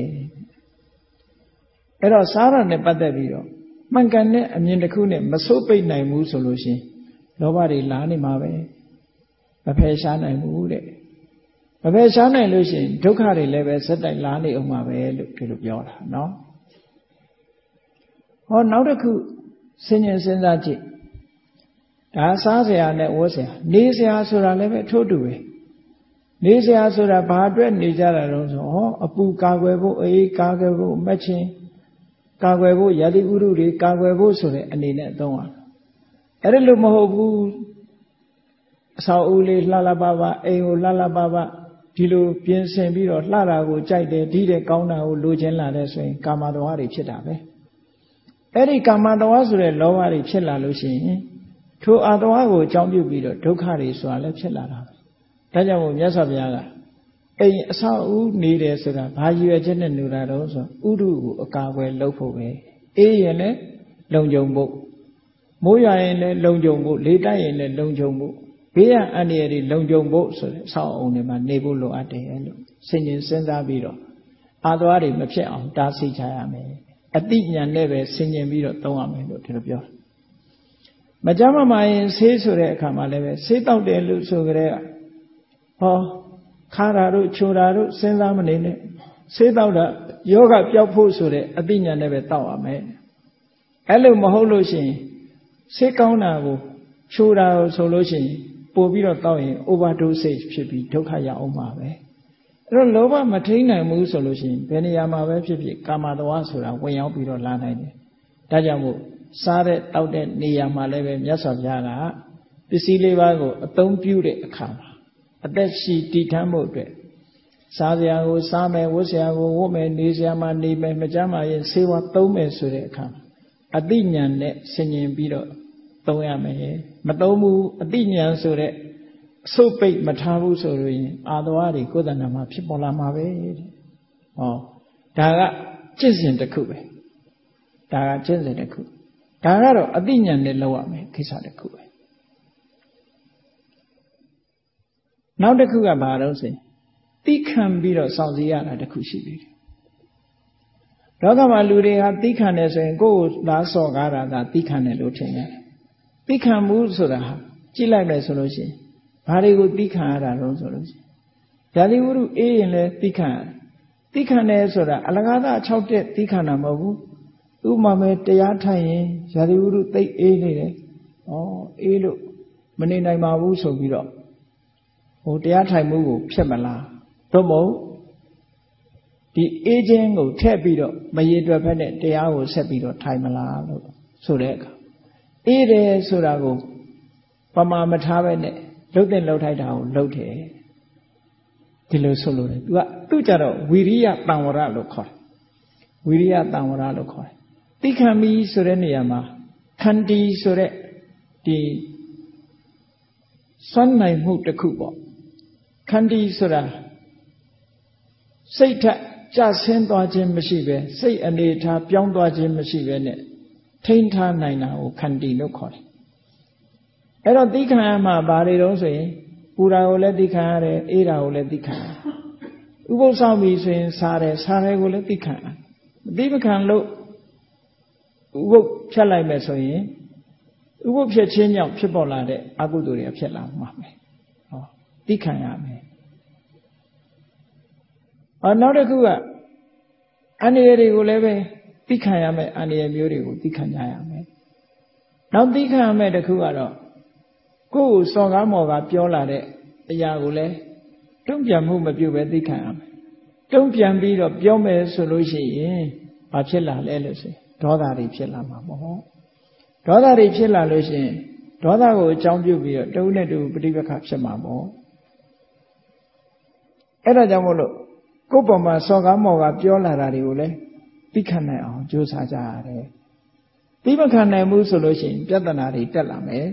အဲ့တော့စားရနဲ့ပတ်သက်ပြီးတော့မှန်ကန်တဲ့အမြင်တစ်ခုနဲ့မစိုးပိတ်နိုင်ဘူးဆိုလို့ရှိရင်လောဘတွေလာနေမှာပဲမဖယ်ရှားနိုင်ဘူးတဲ့မဖယ်ရှားနိုင်လို့ရှိရင်ဒုက္ခတွေလည်းပဲဆက်တိုက်လာနေအောင်မှာပဲလို့ဒီလိုပြောတာနော်ဟောနောက်တစ်ခုစဉ်းကျင်စဉ်းစားကြည့်ဒါစားစရာနဲ့ဝတ်စရာနေစရာဆိုတာလည်းပဲထို့တူပဲနေစရာဆိုတာဘာအတွက်နေကြတာတော့ဆိုဟောအပူကာကွယ်ဖို့အေးကာကွယ်ဖို့မက်ချင်းကာကွယ်ဖို့ရာသီဥတုတွေကာကွယ်ဖို့ဆိုတဲ့အနေနဲ့သုံးရအဲ့ဒါလို့မဟုတ်ဘူးအဆောက်အဦလေးလှလှပပအိမ်ကိုလှလှပပဒီလိုပြင်ဆင်ပြီးတော့လှတာကိုကြိုက်တယ်ဒီတဲ့ကောင်းတာကိုလိုချင်လာတဲ့ဆိုရင်ကာမတဝါတွေဖြစ်တာပဲအဲ့ဒီကာမတဝါဆိုတဲ့လောဘတွေဖြစ်လာလို့ရှိရင်ထိုအာတဝါကိုအကြောင်းပြုပြီးတော့ဒုက္ခတွေဆိုတာလည်းဖြစ်လာတာပဲဒါကြောင့်မို့မြတ်စွာဘုရားကအိမ်အဆောက်အဦနေတယ်ဆိုတာဘာရည်ရွယ်ချက်နဲ့နေတာတော့ဆိုဥဒုကိုအကာအကွယ်လုပ်ဖို့ပဲအေးရင်လည်းလုံခြုံဖို့မိုးရွာရင်လည်းလုံခြုံဖို့လေတိုက်ရင်လည်းလုံခြုံဖို့ဘေးရန်အန္တရာယ်တွေလုံခြုံဖို့ဆိုတဲ့အဆောက်အဦတွေမှာနေဖို့လိုအပ်တယ်လို့စဉ်းကျင်စဉ်းစားပြီးတော့အာသွားတွေမဖြစ်အောင်တားဆီးချရမယ်အတိညာနဲ့ပဲစဉ်းကျင်ပြီးတော့သုံးရမယ်လို့ဒီလိုပြောမကြမ်းမမာရင်ဆေးဆိုတဲ့အခါမှာလည်းပဲဆေးတောက်တယ်လို့ဆိုကြတဲ့ဟောခါတာတို့ချိုတာတို့စဉ်းစားမနေနဲ့ဆေးတောက်တာယောဂပျောက်ဖို့ဆိုတဲ့အတိညာနဲ့ပဲတောက်ရမယ်အဲ့လိုမဟုတ်လို့ရှိရင်ဆေးကောင်းတာကိုချိုတာကိုဆိုလို့ရှိရင်ပို့ပြီးတော့တောက်ရင် overdosage ဖြစ်ပြီးဒုက္ခရောက်အောင်ပါပဲအဲ့တော့လောဘမထိန်နိုင်ဘူးဆိုလို့ရှိရင်ဘယ်နေရာမှာပဲဖြစ်ဖြစ်ကာမတဝါဆိုတာဝင်ရောက်ပြီးတော့လာနိုင်တယ်ဒါကြောင့်မို့စားတဲ့တောက်တဲ့နေရာမှာလည်းပဲမြတ်စွာဘုရားကပစ္စည်းလေးပါးကိုအသုံးပြုတဲ့အခါမှာအသက်ရှိတည်ထမ်းဖို့အတွက်စားစရာကိုစားမယ်ဝတ်စရာကိုဝတ်မယ်နေစရာမှာနေမယ်မကြမ်းပါရင်ဆေးဝါးသုံးမယ်ဆိုတဲ့အခါအတိညာဏ်နဲ့ဆင်ញင်ပြီးတော့သုံးရမယ်မသုံးဘူးအတိညာဏ်ဆိုတဲ့အဆုတ်ပိတ်မထားဘူးဆိုလို့ရင်အာသဝါတွေကိုယ်တဏ္ဍာမှာဖြစ်ပေါ်လာမှာပဲတဲ့ဟောဒါကကျင့်စဉ်တစ်ခုပဲဒါကကျင့်စဉ်တစ်ခုဒါကတော့အတိညာဏ်နဲ့လုပ်ရမယ်ကိစ္စတစ်ခုပဲနောက်တစ်ခုကဘာလို့ဆိုရင်သိခံပြီးတော့စောင့်စည်းရတာတစ်ခုရှိသေးတယ်လောကမှာလူတွေဟာသိခံတယ်ဆိုရင်ကိုယ့်ကိုလာစော်ကားတာကသိခံတယ်လို့ထင်တယ်သိခံမှုဆိုတာဟာကြည့်လိုက်မယ်ဆိုလို့ရှိရင်ဘာတွေကိုသိခံရတာလဲဆိုလို့ရှိရင်ဇာတိဝုဒ္ဓအေးရင်လည်းသိခံရတယ်သိခံတယ်ဆိုတာအလကားသား6တက်သိခံတာမဟုတ်ဘူးဥပမာမဲ့တရားထိုင်ရင်ဇာတိဝုဒ္ဓသိအေးနေတယ်ဩအေးလို့မနေနိုင်ပါဘူးဆိုပြီးတော့ဟိုတရားထိုင်မှုကိုဖျက်မလားသို့မဟုတ်ဒီအေးခြင်းကိုထည့်ပြီးတော့မရေတွက်ဖက်နဲ့တရားကိုဆက်ပြီးတော့ထိုင်မလားလို့ဆိုတဲ့အခါအေးတယ်ဆိုတာကိုပမာမထားပဲနဲ့လှုပ်တဲ့လှုပ်ထိုက်တာကိုလှုပ်တယ်ဒီလိုဆိုလို့တယ်သူကြတော့ဝီရိယတံဝရလို့ခေါ်တယ်ဝီရိယတံဝရလို့ခေါ်တယ်သိခံပြီးဆိုတဲ့နေရာမှာခန္တီဆိုတဲ့ဒီစွမ်းနိုင်မှုတစ်ခုပေါ့ခန္တီဆိုတာစိတ်ထက်ကြဆင်းသွားခြင်းမရှိပဲစိတ်အနေထားပြောင်းသွားခြင်းမရှိပဲနဲ့ထိန်းထားနိုင်တာကိုခန္တီလို့ခေါ်တယ်အဲ့တော့သိခံရမှာဘာတွေတော့ဆိုရင်ပူတာကိုလည်းသိခံရတယ်အေးတာကိုလည်းသိခံရတယ်ဥပုသ်ဆောင်ပြီဆိုရင်စားတယ်ကိုလည်းသိခံရတယ်မသိမခံလို့ဥပုသ်ဖြတ်လိုက်မယ်ဆိုရင်ဥပုသ်ဖြတ်ခြင်းကြောင့်ဖြစ်ပေါ်လာတဲ့အကုသိုလ်တွေဖြစ်လာမှာပဲဟောသိခံရမယ်နောက်တစ်ခုကအန္တရာယ်တွေကိုလည်းပဲသိခံရမယ်အန္တရာယ်မျိုးတွေကိုသိခံကြရမယ်နောက်သိခံရမယ်တစ်ခုကတော့ကိုယ့်ကိုစော်ကားမော်ကားပြောလာတဲ့အရာကိုလည်းတုံ့ပြန်မှုမပြုဘဲသိခံရမယ်တုံ့ပြန်ပြီးတော့ပြောမယ်ဆိုလို့ရှိရင်ဘာဖြစ်လာလဲလို့ဆိုဒေါသတွေဖြစ်လာမှာပေါ့ဒေါသတွေဖြစ်လာလို့ရှိရင်ဒေါသကိုအကြောင်းပြုပြီးတော့တဦးနဲ့တဦးပဋိပက္ခဖြစ်မှာပေါ့အဲ့ဒါကြောင့်မို့လို့ကိုယ့်ပေါ်မှာစော်ကားမော်ကားပြောလာတာတွေကိုလည်းသိခံနိုင်အောင်ကြိုးစားကြရတယ်သိမခံနိုင်ဘူးဆိုလို့ရှိရင်ပြဿနာတွေတက်လာမယ်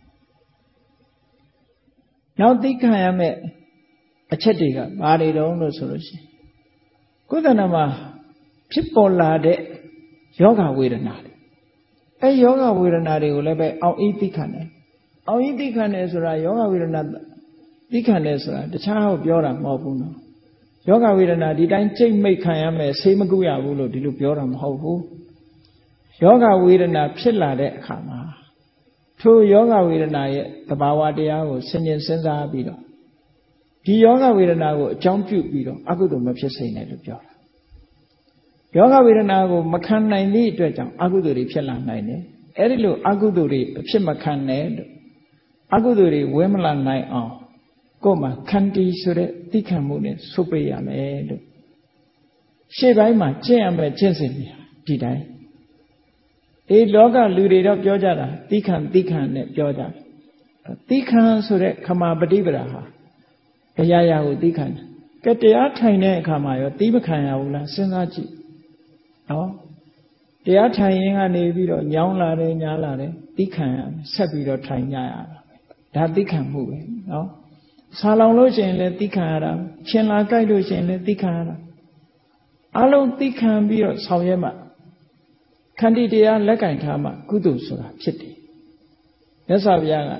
နောက်သိခံရမယ့်အချက်တွေကဘာတွေတုံးလို့ဆိုလို့ရှိရင်ကိုယ်တဏ္ဍာမှာဖြစ်ပေါ်လာတဲ့ယောဂဝေဒနာတွေအဲယောဂဝေဒနာတွေကိုလည်းပဲအောင်ဤသိခံတယ်အောင်ဤသိခံတယ်ဆိုတာယောဂဝေဒနာသိခံတယ်ဆိုတာတခြားကိုပြောတာမဟုတ်ဘူးနော်ယောဂဝေဒနာဒီတိုင်းကြိတ်မိတ်ခံရမယ်ဆေးမကုရဘူးလို့ဒီလိုပြောတာမဟုတ်ဘူးယောဂဝေဒနာဖြစ်လာတဲ့အခါမှာထိုယောဂဝေဒနာရဲ့သဘာဝတရားကိုဆင်ခြင်စဉ်းစားပြီးတော့ဒီယောဂဝေဒနာကိုအကြောင်းပြုပြီးတော့အကုသိုလ်မဖြစ်စေနဲ့လို့ပြောတာယောဂဝေဒနာကိုမခံနိုင်သည့်အတွက်ကြောင့်အကုသိုလ်တွေဖြစ်လာနိုင်တယ်အဲ့ဒီလိုအကုသိုလ်တွေအဖြစ်မခံနဲ့လို့အကုသိုလ်တွေဝဲမလာနိုင်အောင်ကိုယ်မှာခန္တီဆိုတဲ့သိခံမှုနဲ့ဆုပ်ပေးရမယ်လို့ရှေ့ပိုင်းမှာကျင့်ရမယ်ကျင့်စဉ်တွေဒီတိုင်းလောကလူတွေတော့ပြောကြတာသိခံနဲ့ပြောကြတယ်သိခံဆိုတဲ့ခမာပฏิပဒါဟာအရာရာကိုသိခံတယ်ကဲတရားထိုင်တဲ့အခါမှာရောသိမခံရဘူးလားစဉ်းစားကြည့်နော်တရားထိုင်ရင်ကနေပြီးတော့ညောင်းလာတယ်ညားလာတယ်သိခံရမယ်ဆက်ပြီးတော့ထိုင်ကြရတာပဲဒါသိခံမှုပဲနော်ဆာလောင်လို့ရှိရင်လည်းသိခံရတာချင်လာကြိုက်လို့ရှိရင်လည်းသိခံရတာအလုံးသိခံပြီးတော့ဆောင်ရွက်မှခန္တီတရားလက်ကင်ထားမှကုသိုလ်ဆိုတာဖြစ်တယ်မြတ်စွာဘုရားက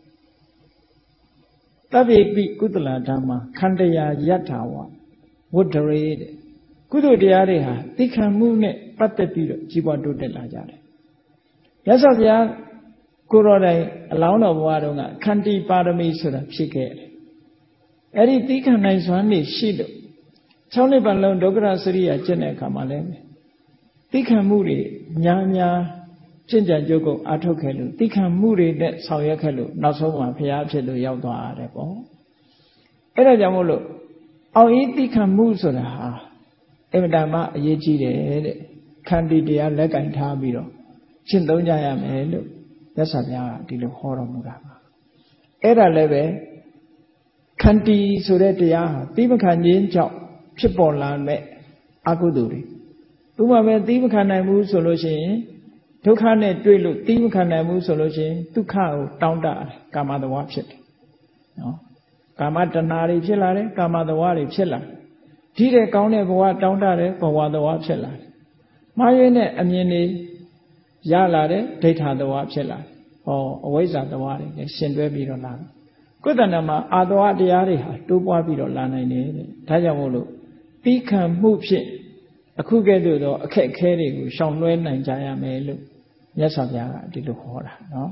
တဗ္ဗေပိကုသလဓမ္မခန္တရာယတ္ထာဝဝတ္တရေတဲ့ကုသိုလ်တရားတွေဟာသိခံမှုနဲ့ပတ်သက်ပြီးတော့ကြီးပွားတိုးတက်လာကြတယ်မြတ်စွာဘုရားကိုရောတိုင်အလောင်းတော်ဘဝတုန်းကခန္တီပါရမီဆိုတာဖြစ်ခဲ့တယ်အဲ့ဒီသိခံနိုင်စွမ်းနေရှိလို့6နှစ်ပတ်လုံးဒုက္ခရစရိယာကျင့်တဲ့အခါမှာလည်းသိခံမှုတွေများများကျင့်ကြံကြိုးကုပ်အားထုတ်ခဲ့လို့သိခံမှုတွေနဲ့ဆောင်ရွက်ခဲ့လို့နောက်ဆုံးမှာဘုရားဖြစ်လို့ရောက်သွားရတယ်ပေါ့အဲ့ဒါကြောင့်မို့လို့အောင်ဤသိခံမှုဆိုတာဟာအင်မတန်မှအရေးကြီးတယ်တဲ့ခန္တီတရားလက်ကင်ထားပြီးတော့ရှင်းသုံးကြရမယ်လို့မြတ်စွာဘုရားကဒီလိုဟောတော်မူတာပါအဲ့ဒါလည်းပဲခန္တီဆိုတဲ့တရားဟာသိမခံခြင်းကြောင့်ဖြစ်ပေါ်လာမဲ့အကုသိုလ်တွေဥပမာပဲသိမခံနိုင်ဘူးဆိုလို့ရှိရင်ဒုက္ခနဲ့တွေ့လို့သိမခံနိုင်ဘူးဆိုလို့ရှိရင်ဒုက္ခကိုတောင်းတကာမတဝါဖြစ်တယ်နော်ကာမတဏှာတွေဖြစ်လာတယ်ကာမတဝါတွေဖြစ်လာဒီတဲ့ကောင်းတဲ့ဘဝတောင်းတတယ်ဘဝတဝါဖြစ်လာတယ်မှားယွင်းတဲ့အမြင်တွေရလာတယ်ဒိဋ္ဌာတဝါဖြစ်လာတယ်ဟောအဝိဇ္ဇာတဝါတွေလည်းရှင်တွဲပြီးတော့လာတယ်ကိုယ်တဏ္ဍာမှာအာတဝတရားတွေဟာတိုးပွားပြီးတော့လာနိုင်တယ်တဲ့ဒါကြောင့်မို့လို့သိခံမှုဖြင့်အခုကဲ့သို့သောအခက်အခဲတွေကိုရှောင်လွှဲနိုင်ကြရမယ်လို့မြတ်စွာဘုရားကဒီလိုဟောတာနော်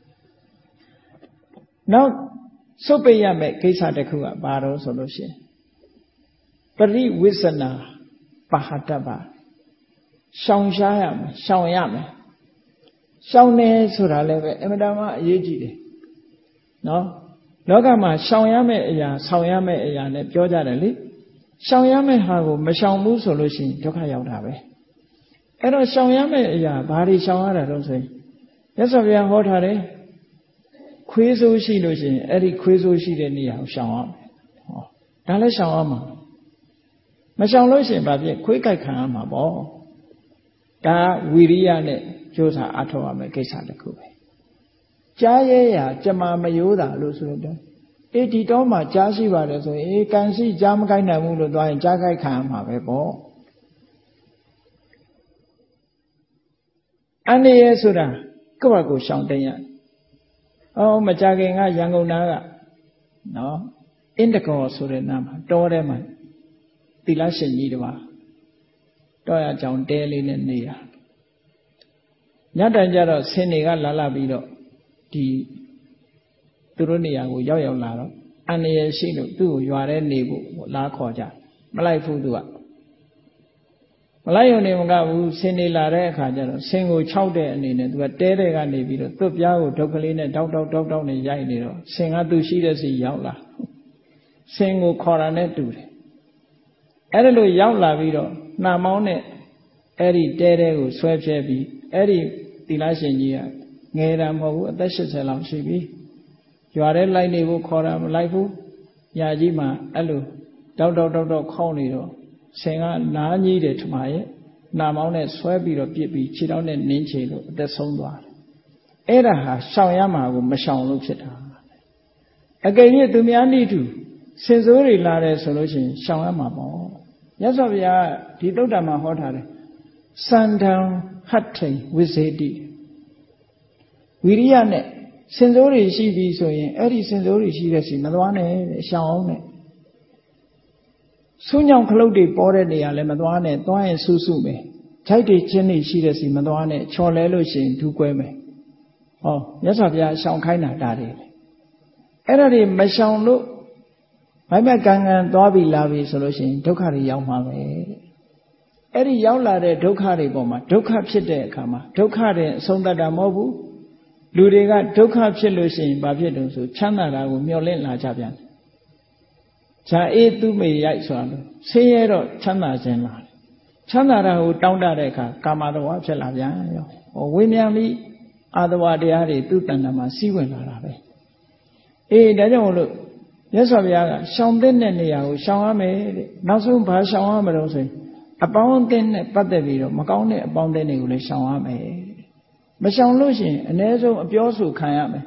နောက်စုပ်ပိတ်ရမယ့်ကိစ္စတစ်ခုကဘာလို့ဆိုလို့ရှိရင်ပရိဝိသနာပဟတ္တပရှောင်ရှားရမယ်ရှောင်ရမယ်ရှောင်နေဆိုတာလည်းပဲအမှန်တမ်းအရေးကြီးတယ်နော်လောကမှာရှောင်ရမယ့်အရာဆောင်ရမယ့်အရာနဲ့ပြောကြတယ်လေရှောင်ရမယ့်ဟာကိုမရှောင်ဘူးဆိုလို့ရှိရင်ဒုက္ခရောက်တာပဲအဲ့တော့ရှောင်ရမယ့်အရာဘာတွေရှောင်ရတာတော့ဆိုရင်မြတ်စွာဘုရားဟောထားတယ်ခွေးဆိုးရှိလို့ရှိရင်အဲ့ဒီခွေးဆိုးရှိတဲ့နေရာကိုရှောင်ရမယ်ဟောဒါလည်းရှောင်ရမှာမရှောင်လို့ရှိရင်ဘာဖြစ်ခွေးကြိုက်ခံရမှာပေါ့ဒါဝီရိယနဲ့ကြိုးစားအထောက်ရမယ်ကိစ္စတစ်ခုပဲကြားရဲရာကြမှာမယိုးတာလို့ဆိုတော့အေးဒီတော့မှကြားရှိပါတယ်ဆိုရင်အေးကန်ရှိကြားမကိုက်နိုင်ဘူးလို့သွားရင်ကြားကိုက်ခံရမှာပဲပေါ့အန္တရာယ်ဆိုတာကိုယ့်ဘာကိုရှောင်တင်ရမကြခင်ကရန်ကုန်နာကနော်အင်းတကောဆိုတဲ့နာမှာတောထဲမှာသီလရှင်ကြီးတပါးတောရကြောင်တဲလေးနဲ့နေတာညတိုင်ကျတော့ဆင်းတွေကလာပြီးတော့ဒီသူတို့နေရာကိုရောက်လာတော့အန္တရာယ်ရှိလို့သူ့ကိုရွာထဲနေဖို့လားခေါ်ကြမလိုက်ဘူးသူကမလိုက်ရုံနေမကဘူးဆင်းနေလာတဲ့အခါကျတော့ဆင်းကို6တဲ့အနေနဲ့သူကတဲတဲ့ကနေပြီးတော့သူ့ပြားကိုဒုက္ခလေးနဲ့တောက်နဲ့ရိုက်နေတော့ဆင်းကသူရှိတဲ့စီရောက်လာဆင်းကိုခေါ်တာနဲ့တူတယ်အဲ့ဒါလို့ရောက်လာပြီးတော့နှာမောင်းနဲ့အဲ့ဒီတဲတဲ့ကိုဆွဲဖြဲပြီးအဲ့ဒီသီလရှင်ကြီးကငယ်တာမဟုတ်ဘူးအသက်80လောက်ရှိပြီရွာထဲလိုက်နေဖို့ခေါ်တာမလိုက်ဘူးညာကြီးမှအဲ့လိုတောက်ခေါင်းနေတော့ဆင်ကနားကြီးတယ်ထမရဲ့နာမောင်းနဲ့ဆွဲပြီးတော့ပြစ်ပြီးခြေထောက်နဲ့နင်းချေလို့အသက်ဆုံးသွားတယ်အဲ့ဒါဟာရှောင်ရမှာကိုမရှောင်လို့ဖြစ်တာအကယ်၍သူများနိထုစင်စိုးတွေလာတယ်ဆိုလို့ရှိရင်ရှောင်ရမှာပေါ့မြတ်စွာဘုရားဒီသုတ္တမှာဟောထားတယ်စန္ဒံဟတ်ထိန်ဝိဇေတိဝိရိယနဲ့စင်စိုးတွေရှိပြီဆိုရင်အဲ့ဒီစင်စိုးတွေရှိတဲ့စီမသွားနဲ့ရှောင်အောင်နဲ့ဆူးညောင်ခလုတ်တွေပေါ်တဲ့နေရာလည်းမသွားနဲ့သွားရင်ဆူးမယ်ခြိုက်တွေချင်းတွေရှိတဲ့စီမသွားနဲ့ချော်လဲလို့ရှိရင်ဒူးကွဲမယ်ဟောမြတ်စွာဘုရားရှောင်ခိုင်းတာဒါတွေအဲ့ဒါတွေမရှောင်လို့မိုက်မကန်သွားပြီလာပြီဆိုလို့ရှိရင်ဒုက္ခတွေရောက်မှာပဲအဲ့ဒီရောက်လာတဲ့ဒုက္ခတွေပေါ်မှာဒုက္ခဖြစ်တဲ့အခါမှာဒုက္ခတဲ့အဆုံးသတ်တာမဟုတ်ဘူးလူတွေကဒုက္ခဖြစ်လို့ရှိရင်ဘာဖြစ်တုံးဆိုချမ်းသာတာကိုမျှော်လင့်လာကြပြန်တယ်။ဂျာအေးသူမေရိုက်ဆိုတာလို့ဆင်းရဲတော့ချမ်းသာခြင်းလာတယ်။ချမ်းသာတာကိုတောင်းတတဲ့အခါကာမတဝါဖြစ်လာပြန်ရော။ဝိညာဉ်ပြီးအာတဝတရားတွေသူ့တဏ္ဍာမှာစီးဝင်လာတာပဲ။အေးဒါကြောင့်မလို့မြတ်စွာဘုရားကရှောင်တဲ့နေရာကိုရှောင်ရမယ်တဲ့။နောက်ဆုံးဘာရှောင်ရမလို့ဆိုရင်အပေါင်းအသင်းနဲ့ပတ်သက်ပြီးတော့မကောင်းတဲ့အပေါင်းအသင်းတွေကိုလည်းရှောင်ရမယ်။မရှောင်လို့ရှိရင်အ ਨੇ ဆုံးအပြောဆိုခံရမယ်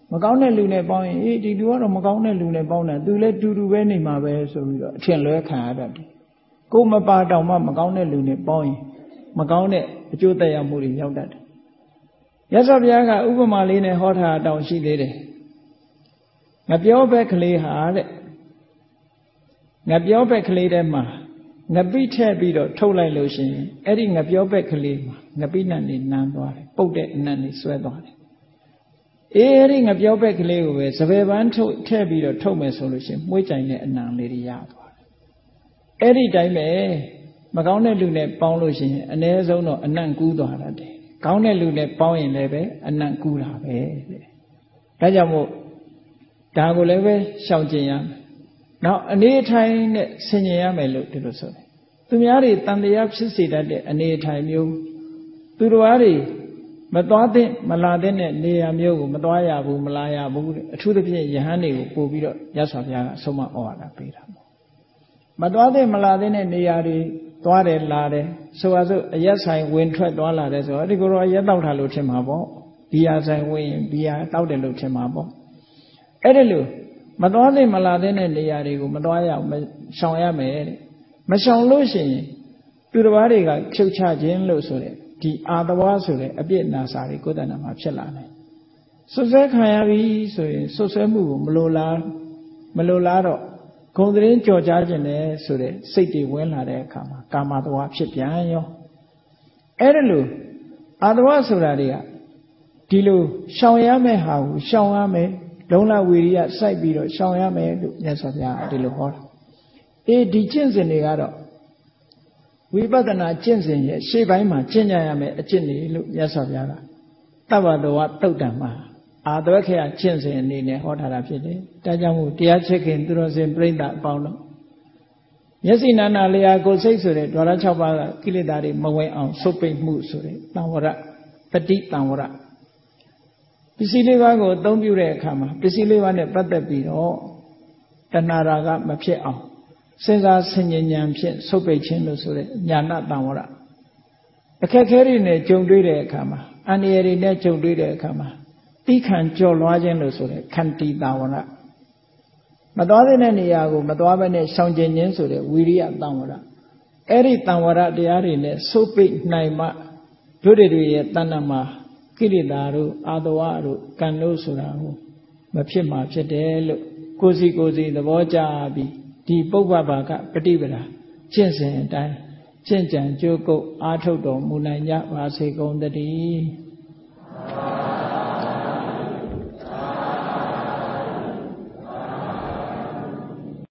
မကောင်းတဲ့လူနဲ့ပေါင်းရင်အေးဒီလူကတော့မကောင်းတဲ့လူနဲ့ပေါင်းတယ်သူလည်းတူတူပဲနေမှာပဲဆိုပြီးတော့အထင်လွဲခံရတတ်တယ်ကိုယ်မပါတောင်မှမကောင်းတဲ့လူနဲ့ပေါင်းရင်မကောင်းတဲ့အကျိုးသက်ရောက်မှုတွေရောက်တတ်တယ်ရသော်ဘုရားကဥပမာလေးနဲ့ဟောထားတောင်ရှိသေးတယ်ငါပြောဘက်ကလေးဟာတဲ့ငါပြောဘက်ကလေးထဲမှာငပိထည့်ပြီးတော့ထုတ်လိုက်လို့ရှိရင်အဲ့ဒီငပြောဘက်ကလေးမှာငပိနတ်နေနမ်းသွားတယ်ပုတ်တဲ့အနတ်နေဆွဲသွားတယ်အေးအဲ့ဒီငပြောဘက်ကလေးကိုပဲစပယ်ပန်းထုတ်ထည့်ပြီးတော့ထုတ်မယ်ဆိုလို့ရှိရင်မှုေးကြိုင်တဲ့အနံလေးတွေရသွားတယ်အဲ့ဒီတိုင်းပဲမကောင်းတဲ့လူနဲ့ပေါင်းလို့ရှိရင်အ ਨੇ ဆုံးတော့အနံ့ကူးသွားတတ်တယ်ကောင်းတဲ့လူနဲ့ပေါင်းရင်လည်းပဲအနံ့ကူးတာပဲတဲ့ဒါကြောင့်မို့ဒါကိုလည်းပဲရှောင်ကျင်ရမယ်နောက်အနေထိုင်နဲ့ဆင်ញင်ရမယ်လို့ဒီလိုဆိုတယ်သူများတွေတန်တရားဖြစ်စေတတ်တဲ့အနေထိုင်မျိုးသူတော်ဘာတွေမသွားသင့်မလာသင့်တဲ့နေရာမျိုးကိုမသွားရဘူးမလာရဘူးအထူးသဖြင့်ယဟန်တွေကိုပို့ပြီးတော့ရသော်ဘုရားကအဆုံးမဩဝါဒပေးတာပေါ့မသွားသင့်မလာသင့်တဲ့နေရာတွေသွားတယ်လာတယ်ဆိုပါစို့အရက်ဆိုင်ဝင်ထွက်သွားလာတယ်ဆိုတော့ဒီကိုယ်တော်ရက်တောက်ထားလို့ထင်မှာပေါ့ဘီယာဆိုင်ဝင်ရင်ဘီယာတောက်တယ်လို့ထင်မှာပေါ့အဲ့ဒါလို့မသွားသင့်မလာသင့်တဲ့နေရာတွေကိုမသွားရအောင်ရှောင်ရမယ်တဲ့မရှောင်လို့ရှိရင်သူတစ်ပါးတွေကဖြုတ်ချခြင်းလို့ဆိုတဲ့ဒီအာတဝါဆိုတဲ့အပြစ်နာစာတွေကိုယ်တဏ္ဍာမှာဖြစ်လာတယ်ဆွဆွဲခံရပြီဆိုရင်ဆွဆွဲမှုကိုမလိုလားတော့ဂုံသတင်းကြော်ကြားခြင်းနဲ့ဆိုတဲ့စိတ်တွေဝင်လာတဲ့အခါမှာကာမတဝါဖြစ်ပြန်ရောအဲ့ဒါလို့အာတဝါဆိုတာတွေကဒီလိုရှောင်ရမယ့်ဟာကိုရှောင်ရမယ်လုံလဝီရိယစိုက်ပြီးတော့ရှောင်ရမယ်လို့မြတ်စွာဘုရားဒီလိုဟောတာအေးဒီကျင့်စဉ်တွေကတော့ဝိပဿနာကျင့်စဉ်ရဲ့ရှေ့ပိုင်းမှာကျင့်ကြရမယ်အကျင့်တွေလို့မြတ်စွာဘုရားကတပ္ပတဝတုတ်တံမှာအာတဝခေယကျင့်စဉ်အနေနဲ့ဟောထားတာဖြစ်တယ်ဒါကြောင့်မို့တရားချစ်ခင်သူတော်စင်ပြိဿအပေါင်းတို့မျက်စိနာနာလျာကိုယ်စိတ်ဆိုတဲ့ဓဝရ6ပါးကကိလေသာတွေမဝင်အောင်ဆုတ်ပိတ်မှုဆိုတဲ့တံဝရပฏิတံဝရပစ္စည်းလေးပါးကိုအသုံးပြုတဲ့အခါမှာပစ္စည်းလေးပါးနဲ့ပတ်သက်ပြီးတော့တဏှာရာဂမဖြစ်အောင်စဉ်းစားဆင်ញဉာဏ်ဖြင့်ဆုတ်ပိတ်ခြင်းလို့ဆိုတဲ့ညာဏတံဝရအခက်ခဲတွေနဲ့ကြုံတွေ့တဲ့အခါမှာအန္တရာယ်တွေနဲ့ကြုံတွေ့တဲ့အခါမှာတိခံကြော်လွှားခြင်းလို့ဆိုတဲ့ခန္တီတံဝရမသွားတဲ့နေရာကိုမသွားဘဲနဲ့ရှောင်ကျင်ခြင်းဆိုတဲ့ဝီရိယတံဝရအဲ့ဒီတံဝရတရားတွေနဲ့ဆုတ်ပိတ်နိုင်မှတို့တွေရဲ့တဏ္ဍမှာကိလေသာတို့အာတဝါတို့ကံတို့ဆိုတာကိုမဖြစ်မှာဖြစ်တယ်လို့ကိုယ်စီသဘောကျပြီးဒီပုပ္ပဘာကပฏิပဒါကျင့်စဉ်အတိုင်းကျင့်ကြံကြိုးကုပ်အားထုတ်တော်မူနိုင်ကြပါစေကုန်သတည်း